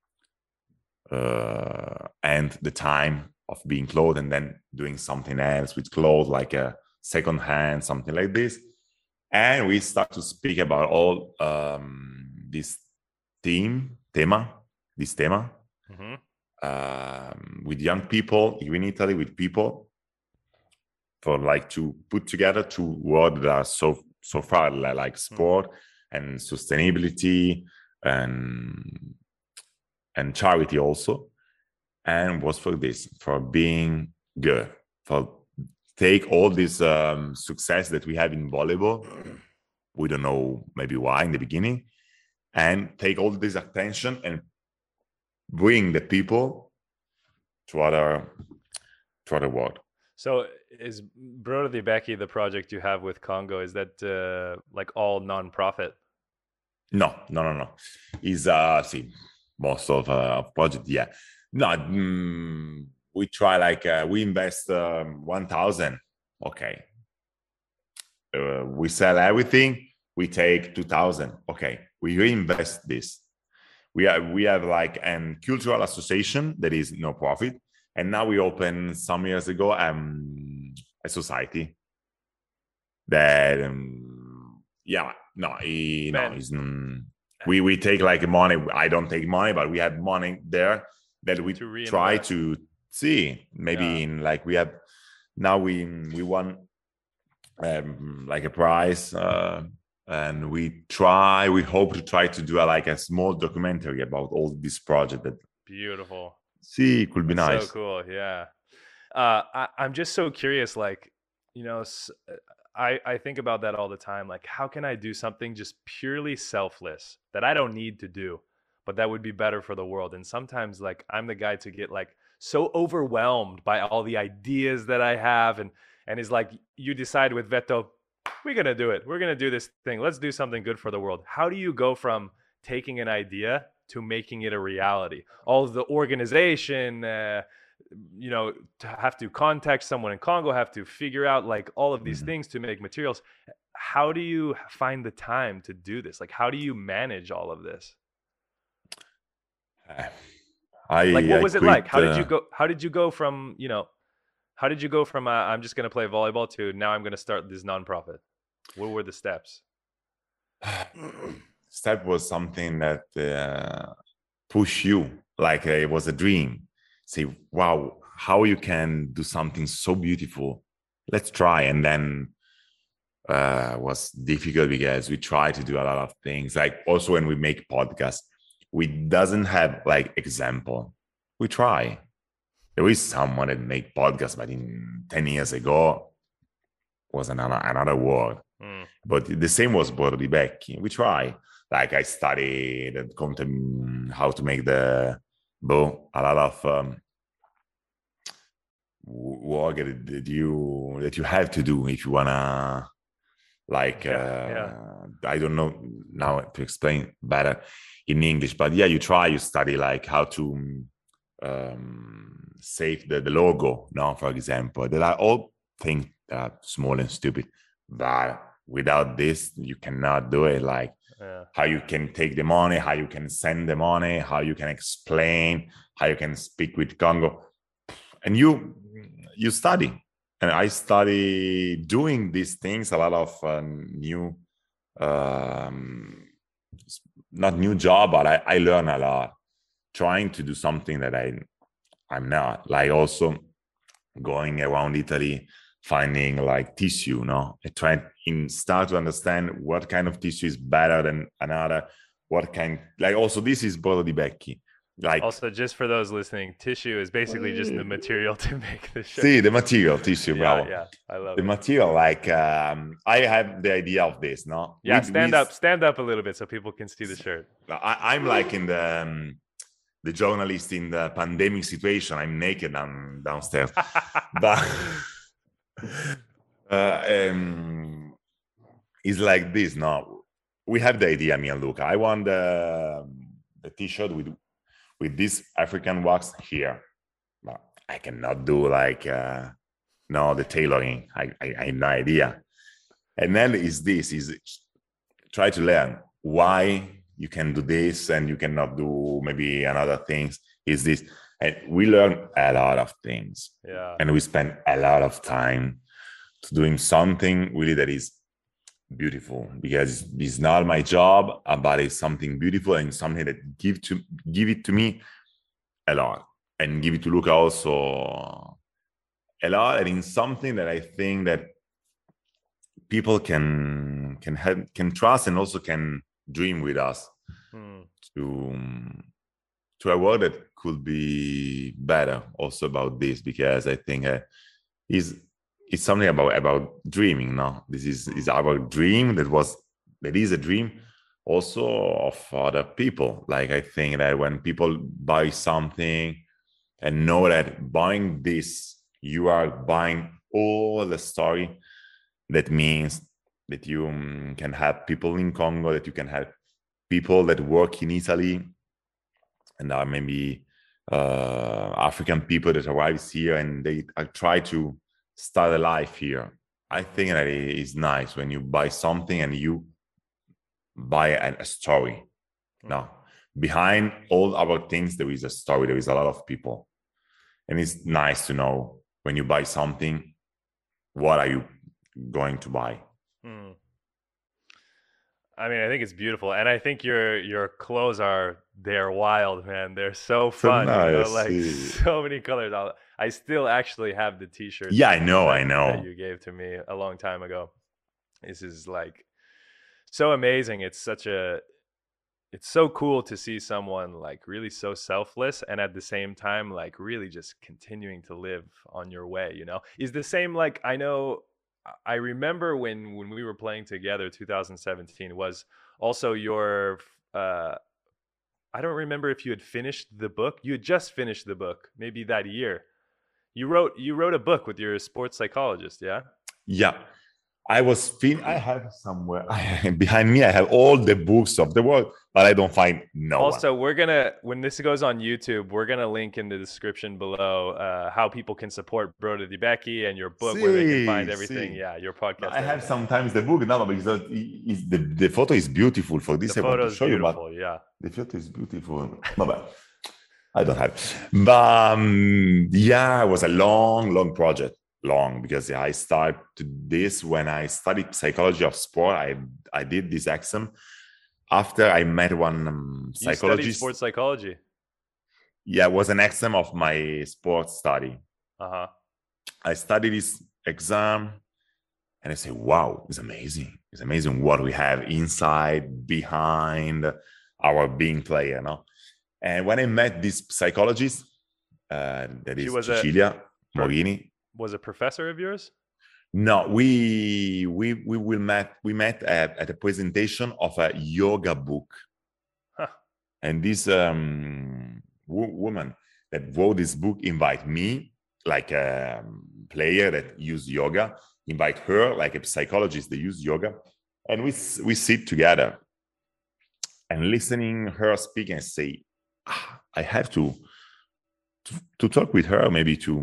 uh, end the time of being clothed and then doing something else with clothes, like a second hand, something like this. And we start to speak about all um, this theme, tema, this tema, mm-hmm. um, with young people in Italy, with people, for like to put together two words that are so so far like sport mm-hmm. and sustainability and and charity also, and was for this, for being good, for take all this um, success that we have in volleyball, we don't know maybe why in the beginning, and take all this attention and bring the people to other to other world. So is Broda di Becchi, the project you have with Congo, is that uh, like all non-profit? No, no, no, no. Is uh, see, most of uh, project, yeah. No, mm, we try like uh, we invest um, one thousand. Okay, uh, we sell everything. We take two thousand. Okay, we reinvest this. We have we have like an cultural association that is no profit. And now we open some years ago um, a society that, um, yeah, no, he, no it's, um, we, we take like money. I don't take money, but we have money there that we to try to see. Maybe yeah. in like we have, now we, we won um, like a prize uh, and we try, we hope to try to do a, like a small documentary about all this project. That Beautiful. See, it could be That's nice. So cool, yeah. Uh, I, I'm just so curious, like, you know, I, I think about that all the time. Like, how can I do something just purely selfless that I don't need to do, but that would be better for the world? And sometimes, like, I'm the guy to get, like, so overwhelmed by all the ideas that I have. And, and it's like, you decide with Veto, we're going to do it. We're going to do this thing. Let's do something good for the world. How do you go from taking an idea to making it a reality? All of the organization, uh, you know, to have to contact someone in Congo, have to figure out like all of these mm-hmm. things to make materials. How do you find the time to do this? Like, how do you manage all of this? I, like, what I was quit, it like? How uh... did you go? How did you go from, you know, how did you go from uh, I'm just going to play volleyball to now I'm going to start this nonprofit? What were the steps? Step was something that uh, pushed you, like uh, it was a dream. Say, wow, how you can do something so beautiful. Let's try. And then uh was difficult because we try to do a lot of things. Like also when we make podcasts, we doesn't have like example. We try. There is someone that made podcasts, but in ten years ago was another another world. Mm. But the same was Broda di Becchi. We try. Like I studied how to make the bow, a lot of um, work that you that you have to do if you wanna, like yeah, uh, yeah. I don't know now to explain better in English, but yeah, you try, you study like how to um, save the, the logo, no, for example. There are all things that are small and stupid, but without this, you cannot do it. Like yeah. how you can take the money, how you can send the money, how you can explain, how you can speak with Congo, and you you study. And I study doing these things, a lot of uh, new, um, not new job, but I, I learn a lot trying to do something that I, I'm not. Like also going around Italy, finding like tissue, no, and trying in start to understand what kind of tissue is better than another, what kind, like also this is Bordo di Becchi. Like also, just for those listening, tissue is basically just the material to make the shirt. See, the material tissue, yeah, bravo. Yeah, I love the it. material, like um, I have the idea of this, no? Yeah, we, stand we, up, stand up a little bit so people can see the shirt. I, I'm like in the um, the journalist in the pandemic situation. I'm naked down, downstairs, but uh, um, it's like this. No, we have the idea, me and Luca. I want the the t-shirt with with this African wax here, but I cannot do like uh, no the tailoring. I, I I have no idea. And then is this is try to learn why you can do this and you cannot do maybe another things. Is this, and we learn a lot of things. Yeah, and we spend a lot of time to doing something really that is beautiful, because it's not my job, but it's something beautiful and something that give to give it to me a lot, and give it to Luca also a lot, and in something that I think that people can can have can trust and also can dream with us hmm. to to a world that could be better also about this, because I think uh, is it's something about about dreaming. No, this is is our dream that was that is a dream also of other people. Like I think that when people buy something and know that buying this, you are buying all the story. That means that you um, can help people in Congo, that you can help people that work in Italy and are maybe uh, African people that arrive here and they uh, try to start a life here. I think that it is nice when you buy something and you buy a, a story. Now, behind all our things, there is a story. There is a lot of people. And it's nice to know when you buy something, what are you going to buy? Hmm. I mean, I think it's beautiful, and I think your your clothes are they're wild, man. They're so fun, so nice. You know, like so many colors. I'll, I still actually have the T-shirt. Yeah, I know, that, I know. That you gave to me a long time ago. This is like so amazing. It's such a it's so cool to see someone like really so selfless and at the same time like really just continuing to live on your way, you know. Is the same like I know I remember when when we were playing together two thousand seventeen was also your uh I don't remember if you had finished the book. You had just finished the book maybe that year. You wrote you wrote a book with your sports psychologist, yeah? Yeah. I was fin- I have somewhere behind me. I have all the books of the world, but I don't find no also, one. We're gonna when this goes on YouTube, we're gonna link in the description below uh, how people can support Bordo di Becchi and your book, sí, where they can find everything. Sí. Yeah, your podcast. I have sometimes the book now because the the photo is beautiful. For this, the I want to show you. But yeah, the photo is beautiful. No, but I don't have. But um, yeah, it was a long, long project. Long because I started this when I studied psychology of sport. I I did this exam after I met one um, psychologist. You studied sports psychology? Yeah, it was an exam of my sports study. Uh-huh. I studied this exam and I say, wow, it's amazing. It's amazing what we have inside, behind our being player, no? And when I met this psychologist, uh, that is Cecilia a- Morini. Was a professor of yours? No, we we we will met we met at, at a presentation of a yoga book, huh. And this um, w- woman that wrote this book invite me, like a player that use yoga, invite her like a psychologist that use yoga, and we we sit together and listening her speak and say, ah, I have to, to to talk with her, maybe to.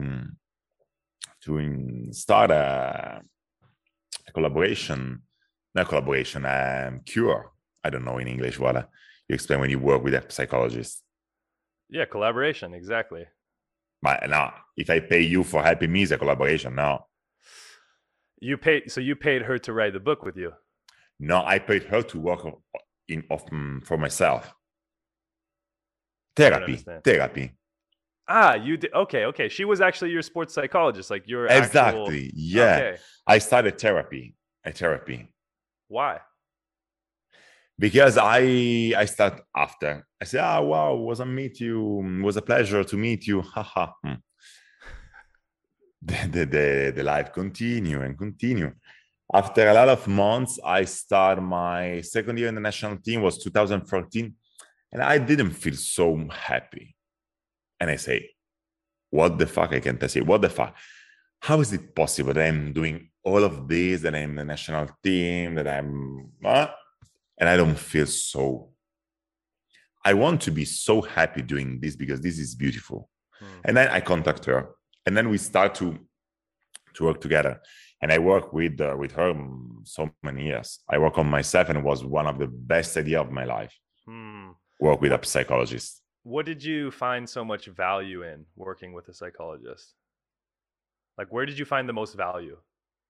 to start a, a collaboration, not collaboration, a um, cure. I don't know in English what uh, you explain when you work with a psychologist. Yeah, collaboration, exactly. But now, if I pay you for helping me, it's a collaboration. No. You paid, so you paid her to write the book with you? No, I paid her to work in of, um, for myself. Therapy, therapy. Ah, you did. Okay, okay. She was actually your sports psychologist, like your actual. Exactly. Yeah. Okay. I started therapy, a therapy, Why? because I I start after. I say, ah, wow, was a meet you. Was a pleasure to meet you. Haha. Hmm. the, the, the, the life continue and continue. After a lot of months, I start my second year in the national team was two thousand fourteen, and I didn't feel so happy. And I say, what the fuck? I can't say, what the fuck? How is it possible that I'm doing all of this, that I'm in the national team, that I'm, uh, and I don't feel so. I want to be so happy doing this because this is beautiful. Hmm. And then I contact her, and then we start to to work together. And I work with uh, with her so many years. I work on myself, and it was one of the best ideas of my life. Hmm. Work with what, a psychologist. What did you find so much value in working with a psychologist? Like, where did you find the most value?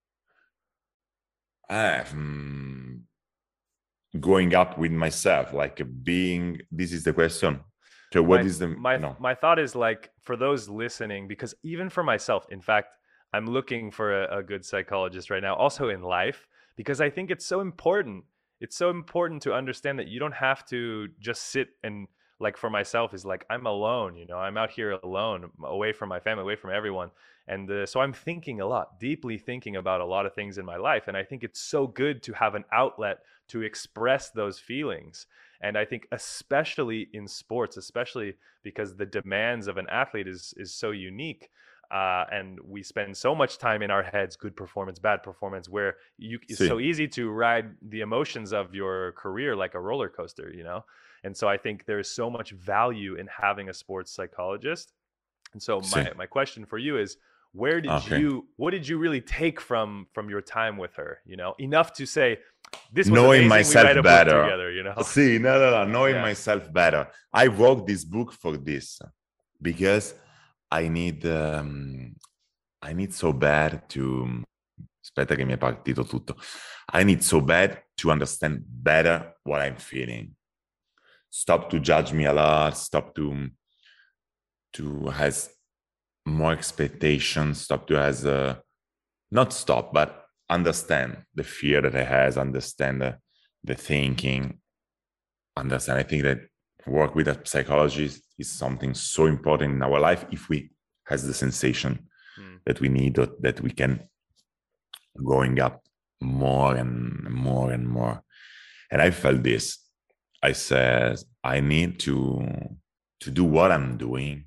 Uh, um, growing up with myself, like being. This is the question. So, what my, is the my no. my thought is, like, for those listening, because even for myself, in fact, I'm looking for a, a good psychologist right now, also in life, because I think it's so important. It's so important to understand that you don't have to just sit and, like, for myself is like, I'm alone, you know, I'm out here alone, away from my family, away from everyone. And uh, so I'm thinking a lot, deeply thinking about a lot of things in my life. And I think it's so good to have an outlet to express those feelings. And I think especially in sports, especially because the demands of an athlete is is so unique. Uh, and we spend so much time in our heads, good performance, bad performance, where you it's See. so easy to ride the emotions of your career like a roller coaster, you know? And so I think there's so much value in having a sports psychologist. And so my, See. my question for you is, where did okay. you, what did you really take from, from your time with her? You know, enough to say, this was knowing amazing, myself we read a better. book together, you know? See, no, no, no, knowing yeah. myself better. I wrote this book for this because I need, um, I need so bad to, aspetta che mi è partito tutto. I need so bad to understand better what I'm feeling. Stop to judge me a lot, stop to, to has more expectations, stop to has, uh, not stop, but understand the fear that I has, understand the, the thinking, understand. I think that work with a psychologist is something so important in our life if we has the sensation mm. that we need, or that we can going up more and more and more. And I felt this. I said, I need to, to do what I'm doing,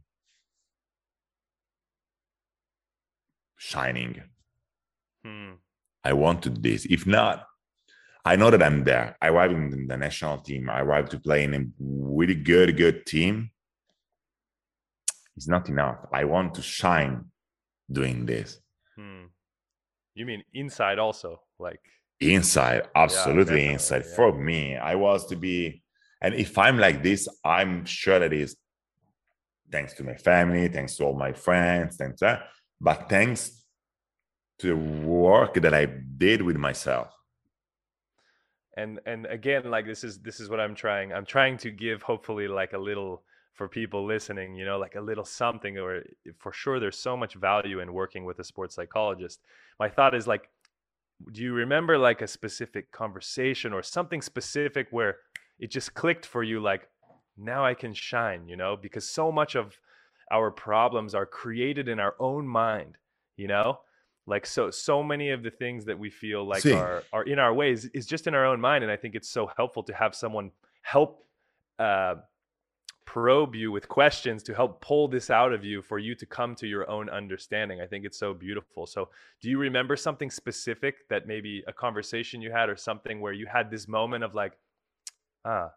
shining. Hmm. I want to do this. If not, I know that I'm there. I arrived in the national team. I arrived to play in a really good, good team. It's not enough. I want to shine doing this. Hmm. You mean inside also? Like inside, absolutely yeah, inside. Yeah. For me, I was to be, and if I'm like this, I'm sure that is thanks to my family, thanks to all my friends, thanks to that, but thanks to the work that I did with myself. And and again, like this is this is what I'm trying. I'm trying to give hopefully like a little for people listening, you know, like a little something, or for sure there's so much value in working with a sports psychologist. My thought is like, do you remember like a specific conversation or something specific where it just clicked for you, like, now I can shine, you know, because so much of our problems are created in our own mind, you know, like so so many of the things that we feel like sí. are are in our ways is just in our own mind. And I think it's so helpful to have someone help uh probe you with questions to help pull this out of you for you to come to your own understanding. I think it's so beautiful. So do you remember something specific, that maybe a conversation you had or something where you had this moment of like, ah.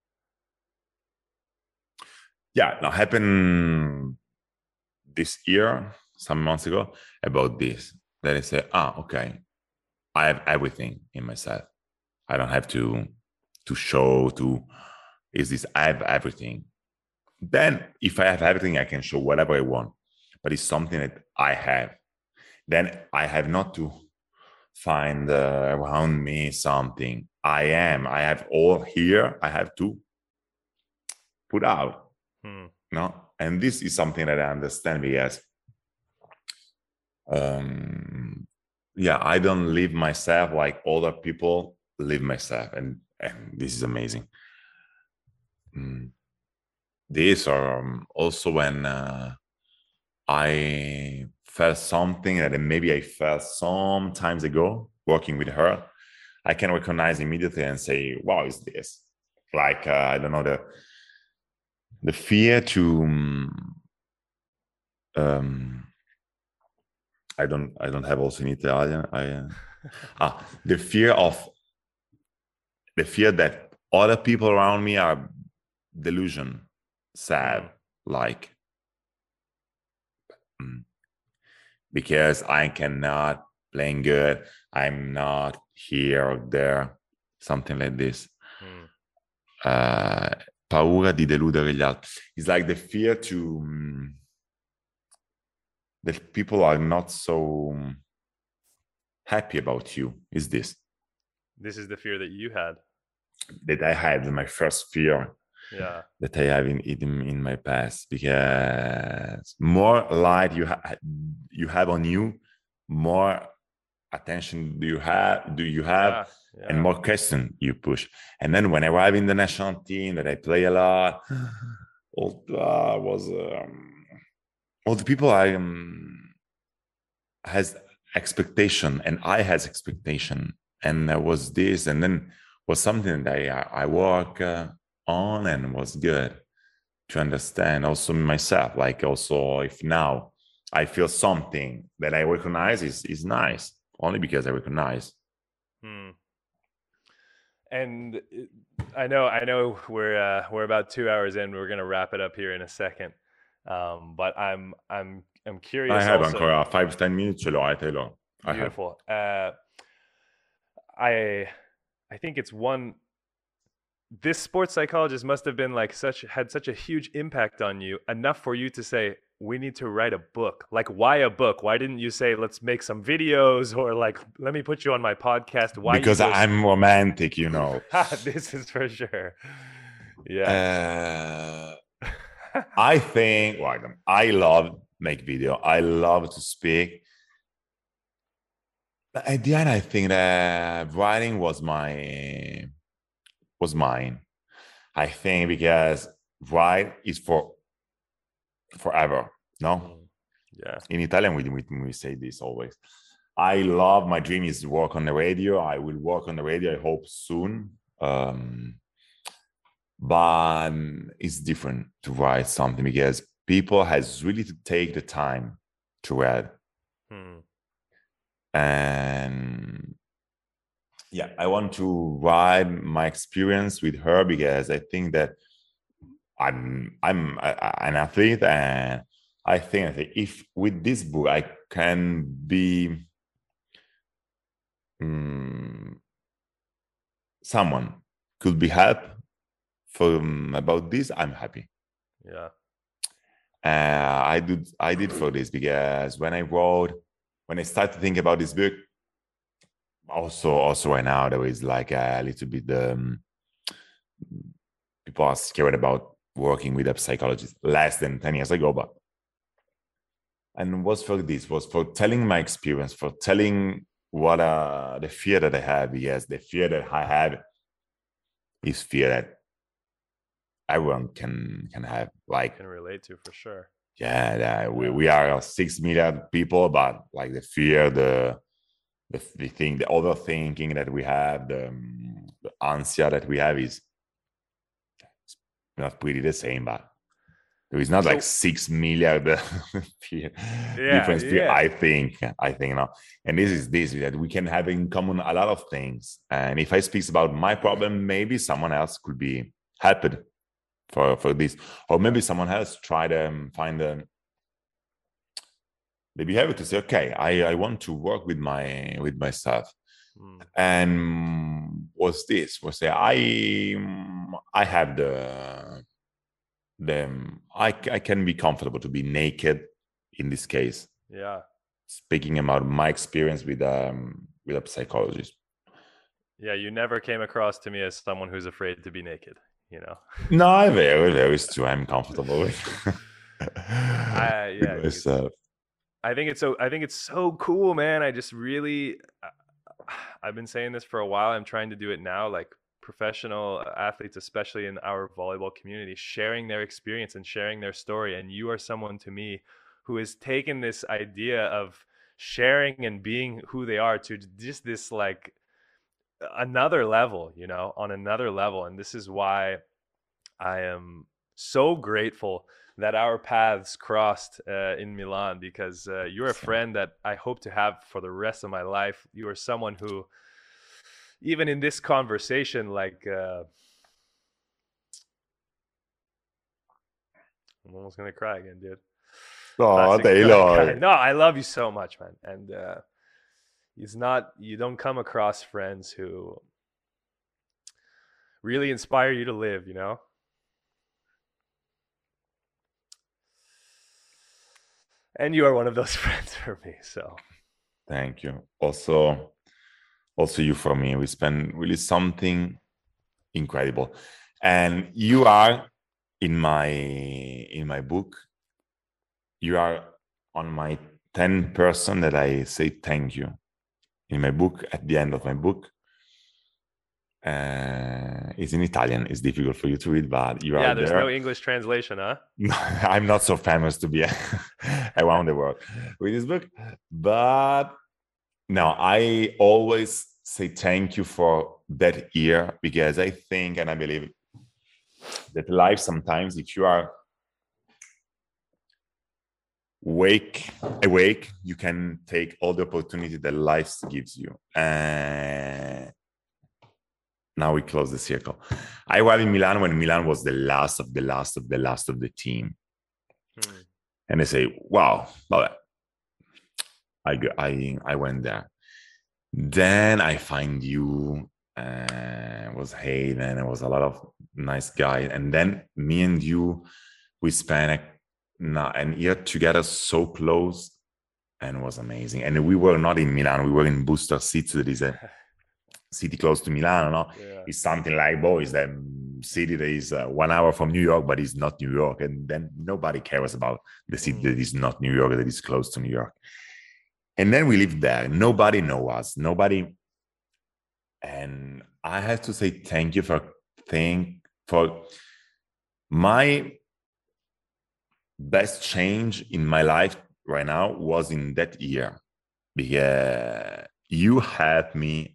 Yeah, no, happened this year, some months ago, about this. That I say, ah, okay, I have everything in myself. I don't have to to show, to, is this, I have everything. Then if I have everything, I can show whatever I want, but it's something that I have. Then I have not to find uh, around me something. I am, I have all here. I have to put out. Hmm. No, and this is something that I understand because, um, yeah, I don't live myself like other people live myself, and and this is amazing. Mm. This or um, also when uh, I felt something that maybe I felt some times ago working with her, I can recognize immediately and say, "Wow, is this?" Like uh, I don't know, the the fear to um, I don't I don't have also in Italian. I uh, ah the fear of the fear that other people around me are delusion, sad, mm. like mm, because I cannot playing good. I'm not here or there, something like this. Mm. Uh, paura di deludere gli altri. It's like the fear to um, that people are not so happy about you. Is this? This is the fear that you had. That I had, my first fear. Yeah. That I have in in, in my past, because more light you ha- you have on you, more attention do you have do you have yeah, yeah. and more question you push. And then when I arrive in the national team that I play a lot, all uh, was um, all the people I um, has expectation and I has expectation, and there was this, and then was something that I I work uh, on and was good to understand also myself. Like also if now I feel something that I recognize is is nice only because I recognize. Hmm. And I know I know we're uh, we're about two hours in. We're gonna wrap it up here in a second. Um, but I'm I'm I'm curious. I have also, ancora five ten minutes. Ce l'ho, I te l'ho. Beautiful. Uh, I I think it's one. This sports psychologist must have been like such had such a huge impact on you, enough for you to say, we need to write a book. Like, why a book? Why didn't you say, let's make some videos, or like, let me put you on my podcast? Why? Because you I'm romantic, you know. This is for sure. Yeah. Uh, I think well, I love make video. I love to speak. But at the end, I think that writing was my was mine. I think because write is for forever. No. Yeah. In Italian, we, we we say this always. I love my dream is to work on the radio. I will work on the radio. I hope soon. Um, but it's different to write something because people has really to take the time to read. Hmm. And yeah, I want to write my experience with her because I think that I'm I'm a, an athlete, and I think that if with this book I can be um, someone could be help from about this, I'm happy. Yeah. Uh, I did I did for this because when I wrote, when I started to think about this book, also also right now there is like a little bit um, people are scared about working with a psychologist less than ten years ago, but and was for this was for telling my experience, for telling what uh the fear that I have. Yes, the fear that I have is fear that everyone can can have, like can relate to, for sure. Yeah, yeah. We, we are six million people, but like the fear, the the, the thing, the overthinking that we have, the, um, the ansia that we have is not pretty the same, but there is not so, like six million fear, yeah, difference fear, yeah. I think, I think, you know, and this is this, that we can have in common a lot of things. And if I speak about my problem, maybe someone else could be helped for, for this, or maybe someone else try to um, find a, the behavior to say, okay, I, I want to work with my with myself. Mm. And what's this? Was say I I have the the I I can be comfortable to be naked in this case. Yeah. Speaking about my experience with um with a psychologist. Yeah, you never came across to me as someone who's afraid to be naked. you know. No, very, very true. I'm comfortable with. I with yeah, because myself. I think it's so I think it's so cool, man. I just really I've been saying this for a while. I'm trying to do it now, like professional athletes, especially in our volleyball community, sharing their experience and sharing their story. And you are someone to me who has taken this idea of sharing and being who they are to just this like another level, you know, on another level. And this is why I am so grateful that our paths crossed uh, in Milan, because uh, you're a friend that I hope to have for the rest of my life. You are someone who, even in this conversation, like uh, I'm almost gonna cry again, dude. Oh, Classic guy. Taylor. No, I love you so much, man. And uh, it's not you don't come across friends who really inspire you to live, you know. And you are one of those friends for me. So Thank you. Also, also you for me. We spend really something incredible, and you are in my in my book. You are on my ten person that I say thank you in my book. At the end of my book, uh, it's in Italian. It's difficult for you to read, but you yeah, are there's there. no English translation, huh? I'm not so famous to be around the world with this book, but no, I always say thank you for that year, because I think and I believe that life sometimes, if you are wake awake, you can take all the opportunity that life gives you. And now we close the circle. I was in Milan when Milan was the last of the last of the last of the team. Hmm. And I say, wow, well, I, I, I went there. Then I find you, uh, was Hayden, it was a lot of nice guys. And then me and you, we spent a, an year together so close, and it was amazing. And we were not in Milan, we were in Busto Arsizio, that is a city close to Milan, no? Yeah. It's something like, boy, it's the city that is uh, one hour from New York, but it's not New York. And then nobody cares about the city mm. that is not New York, that is close to New York. And then we lived there. Nobody knows us. Nobody. And I have to say thank you for thing for my best change in my life right now was in that year, because you had me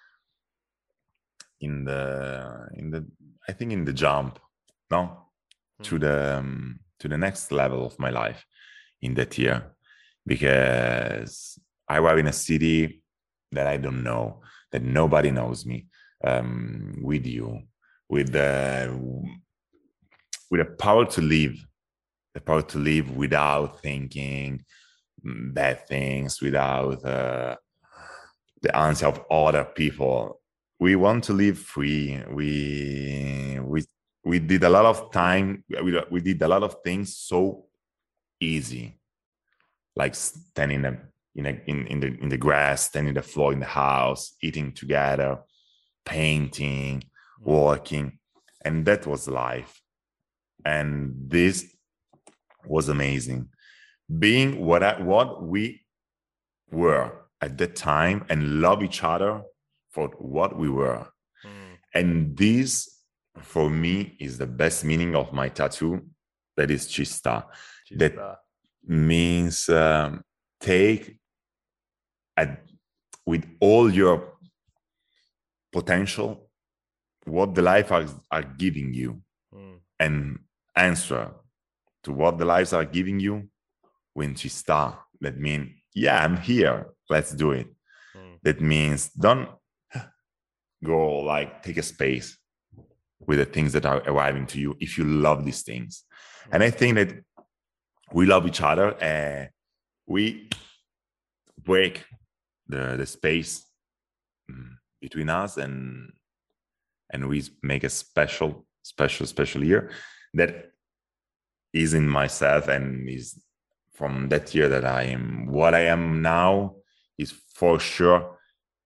in the in the I think in the jump, no, mm. to the um, to the next level of my life in that year, because I was in a city that I don't know, that nobody knows me, um, with you, with the with the power to live, the power to live without thinking bad things, without uh, the answer of other people. We want to live free. We we we did a lot of time. We we did a lot of things so easy, like standing in a, in in the in the grass, standing the floor in the house, eating together, painting, walking, and that was life. And this was amazing, being what I, what we were at that time, and love each other for what we were. Mm. And this, for me, is the best meaning of my tattoo. That is Ci sta. Ci that sta. Means um, take at, with all your potential what the life are, are giving you, mm. and answer to what the lives are giving you when Ci sta. That means, yeah, I'm here, let's do it. Mm. That means don't go like take a space with the things that are arriving to you if you love these things. Mm. And I think that we love each other, and we break the, the space between us, and and we make a special, special, special year that is in myself, and is from that year that I am what I am now, is for sure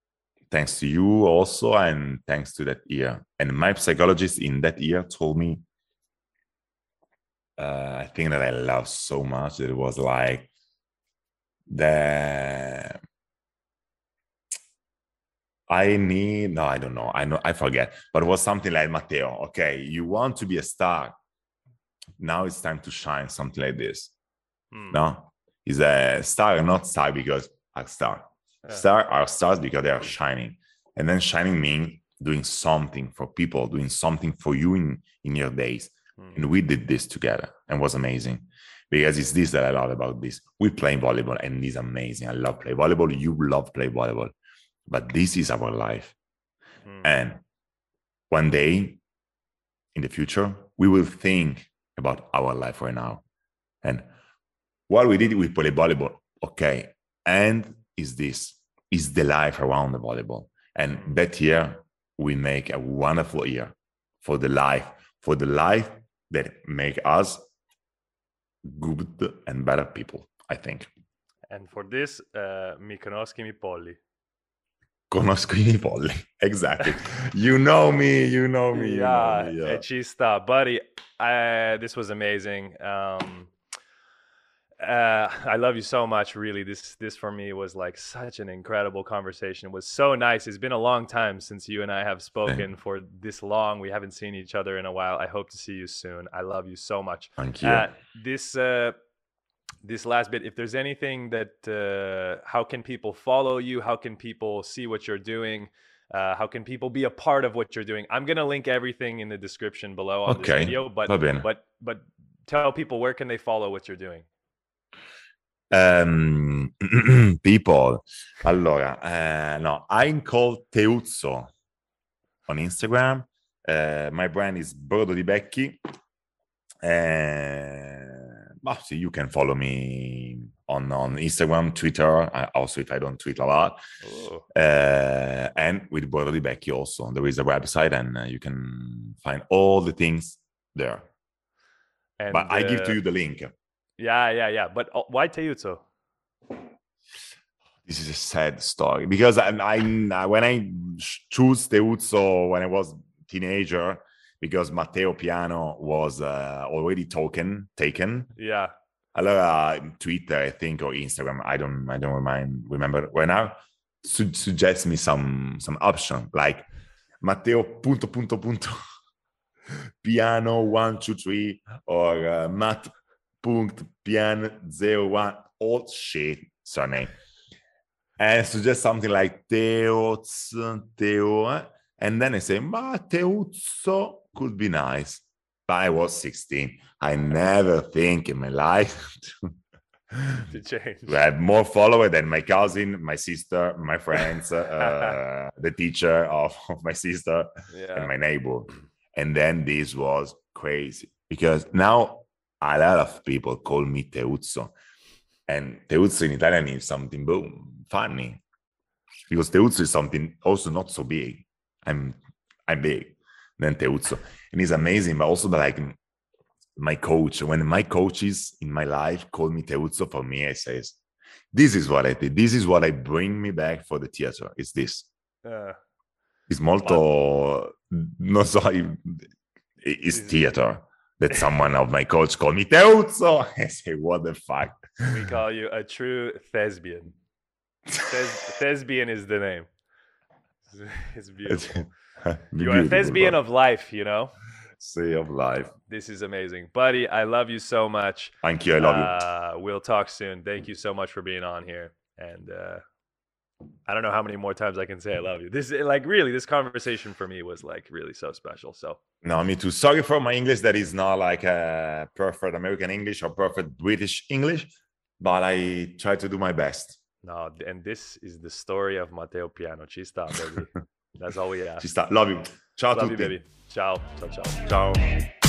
thanks to you also, and thanks to that year. And my psychologist in that year told me, uh, I think that I love so much that it was like the I need no, I don't know, I know I forget, but it was something like, Matteo, okay, you want to be a star. Now it's time to shine, something like this. Hmm. No, is a star, not star because a star. Yeah. Star are stars because they are shining, and then shining means doing something for people, doing something for you in in your days. Hmm. And we did this together, and it was amazing because it's this that I love about this. We play volleyball, and it's amazing. I love play volleyball. You love play volleyball, but this is our life, hmm. and one day in the future we will think about our life right now. And what we did with play volleyball, okay, and is this, is the life around the volleyball. And that year, we make a wonderful year for the life, for the life that make us good and better people, I think. And for this, uh, mi conosci mi polli. Conosco i miei polli, exactly. You know me, you know me. Yeah, you know me, yeah. Ci sta, buddy. I, this was amazing. Um, uh, I love you so much. Really, this this for me was like such an incredible conversation. It was so nice. It's been a long time since you and I have spoken for this long. We haven't seen each other in a while. I hope to see you soon. I love you so much. Thank you. Uh, this. Uh, This last bit, if there's anything that, uh, how can people follow you? How can people see what you're doing? Uh, how can people be a part of what you're doing? I'm going to link everything in the description below on okay. this video, but, but, but tell people, where can they follow what you're doing? Um, people, allora, uh, no, I'm called Teuzzo on Instagram. Uh, my brand is Brodo di Becchi. Uh, Well, so you can follow me on, on Instagram, Twitter, uh, also if I don't tweet a lot. Oh. Uh, and with Brodo di Becchi also. There is a website and uh, you can find all the things there. And, but uh, I give to you the link. Yeah, yeah, yeah. But uh, why Teuzzo? This is a sad story. Because I, I, when I choose Teuzzo when I was a teenager, because Matteo Piano was uh, already token, taken. Yeah. Allora, Twitter, I think, or Instagram, I don't, I don't remind, remember right now, su- suggest me some, some option like Matteo punto punto punto Piano one two three or uh, Matt punct Pian zero one, all shit surname, and suggest something like Teoz, Teo, and then I say Matteuzzo could be nice. But I was sixteen. I never think in my life to, to change. To have more followers than my cousin, my sister, my friends, uh, the teacher of, of my sister, yeah. and my neighbor. And then this was crazy because now a lot of people call me Teuzzo. And Teuzzo in Italian is something boom, funny. Because Teuzzo is something also not so big. I'm I'm big. Then Teuzzo. And it's amazing, but also like my coach, when my coaches in my life call me Teuzzo, for me, I say, this is what I did. This is what I bring me back for the theater. It's this. Uh, it's molto, non so, it's theater that someone of my coach called me Teuzzo. I say, what the fuck? We call you a true thespian. Thes- thespian is the name. It's beautiful. You're a thespian of life, you know? Sea of life. This is amazing. Buddy, I love you so much. Thank you. I love uh, you. We'll talk soon. Thank you so much for being on here. And uh, I don't know how many more times I can say I love you. This like really, this conversation for me was like really so special. So no, me too. Sorry for my English that is not like a perfect American English or perfect British English, but I try to do my best. No, and this is the story of Matteo Piano. Ci sta, baby. That's all we ask. Ci sta. Love you. Ciao a Love tutti. you, baby. Ciao. Ciao, ciao. Ciao.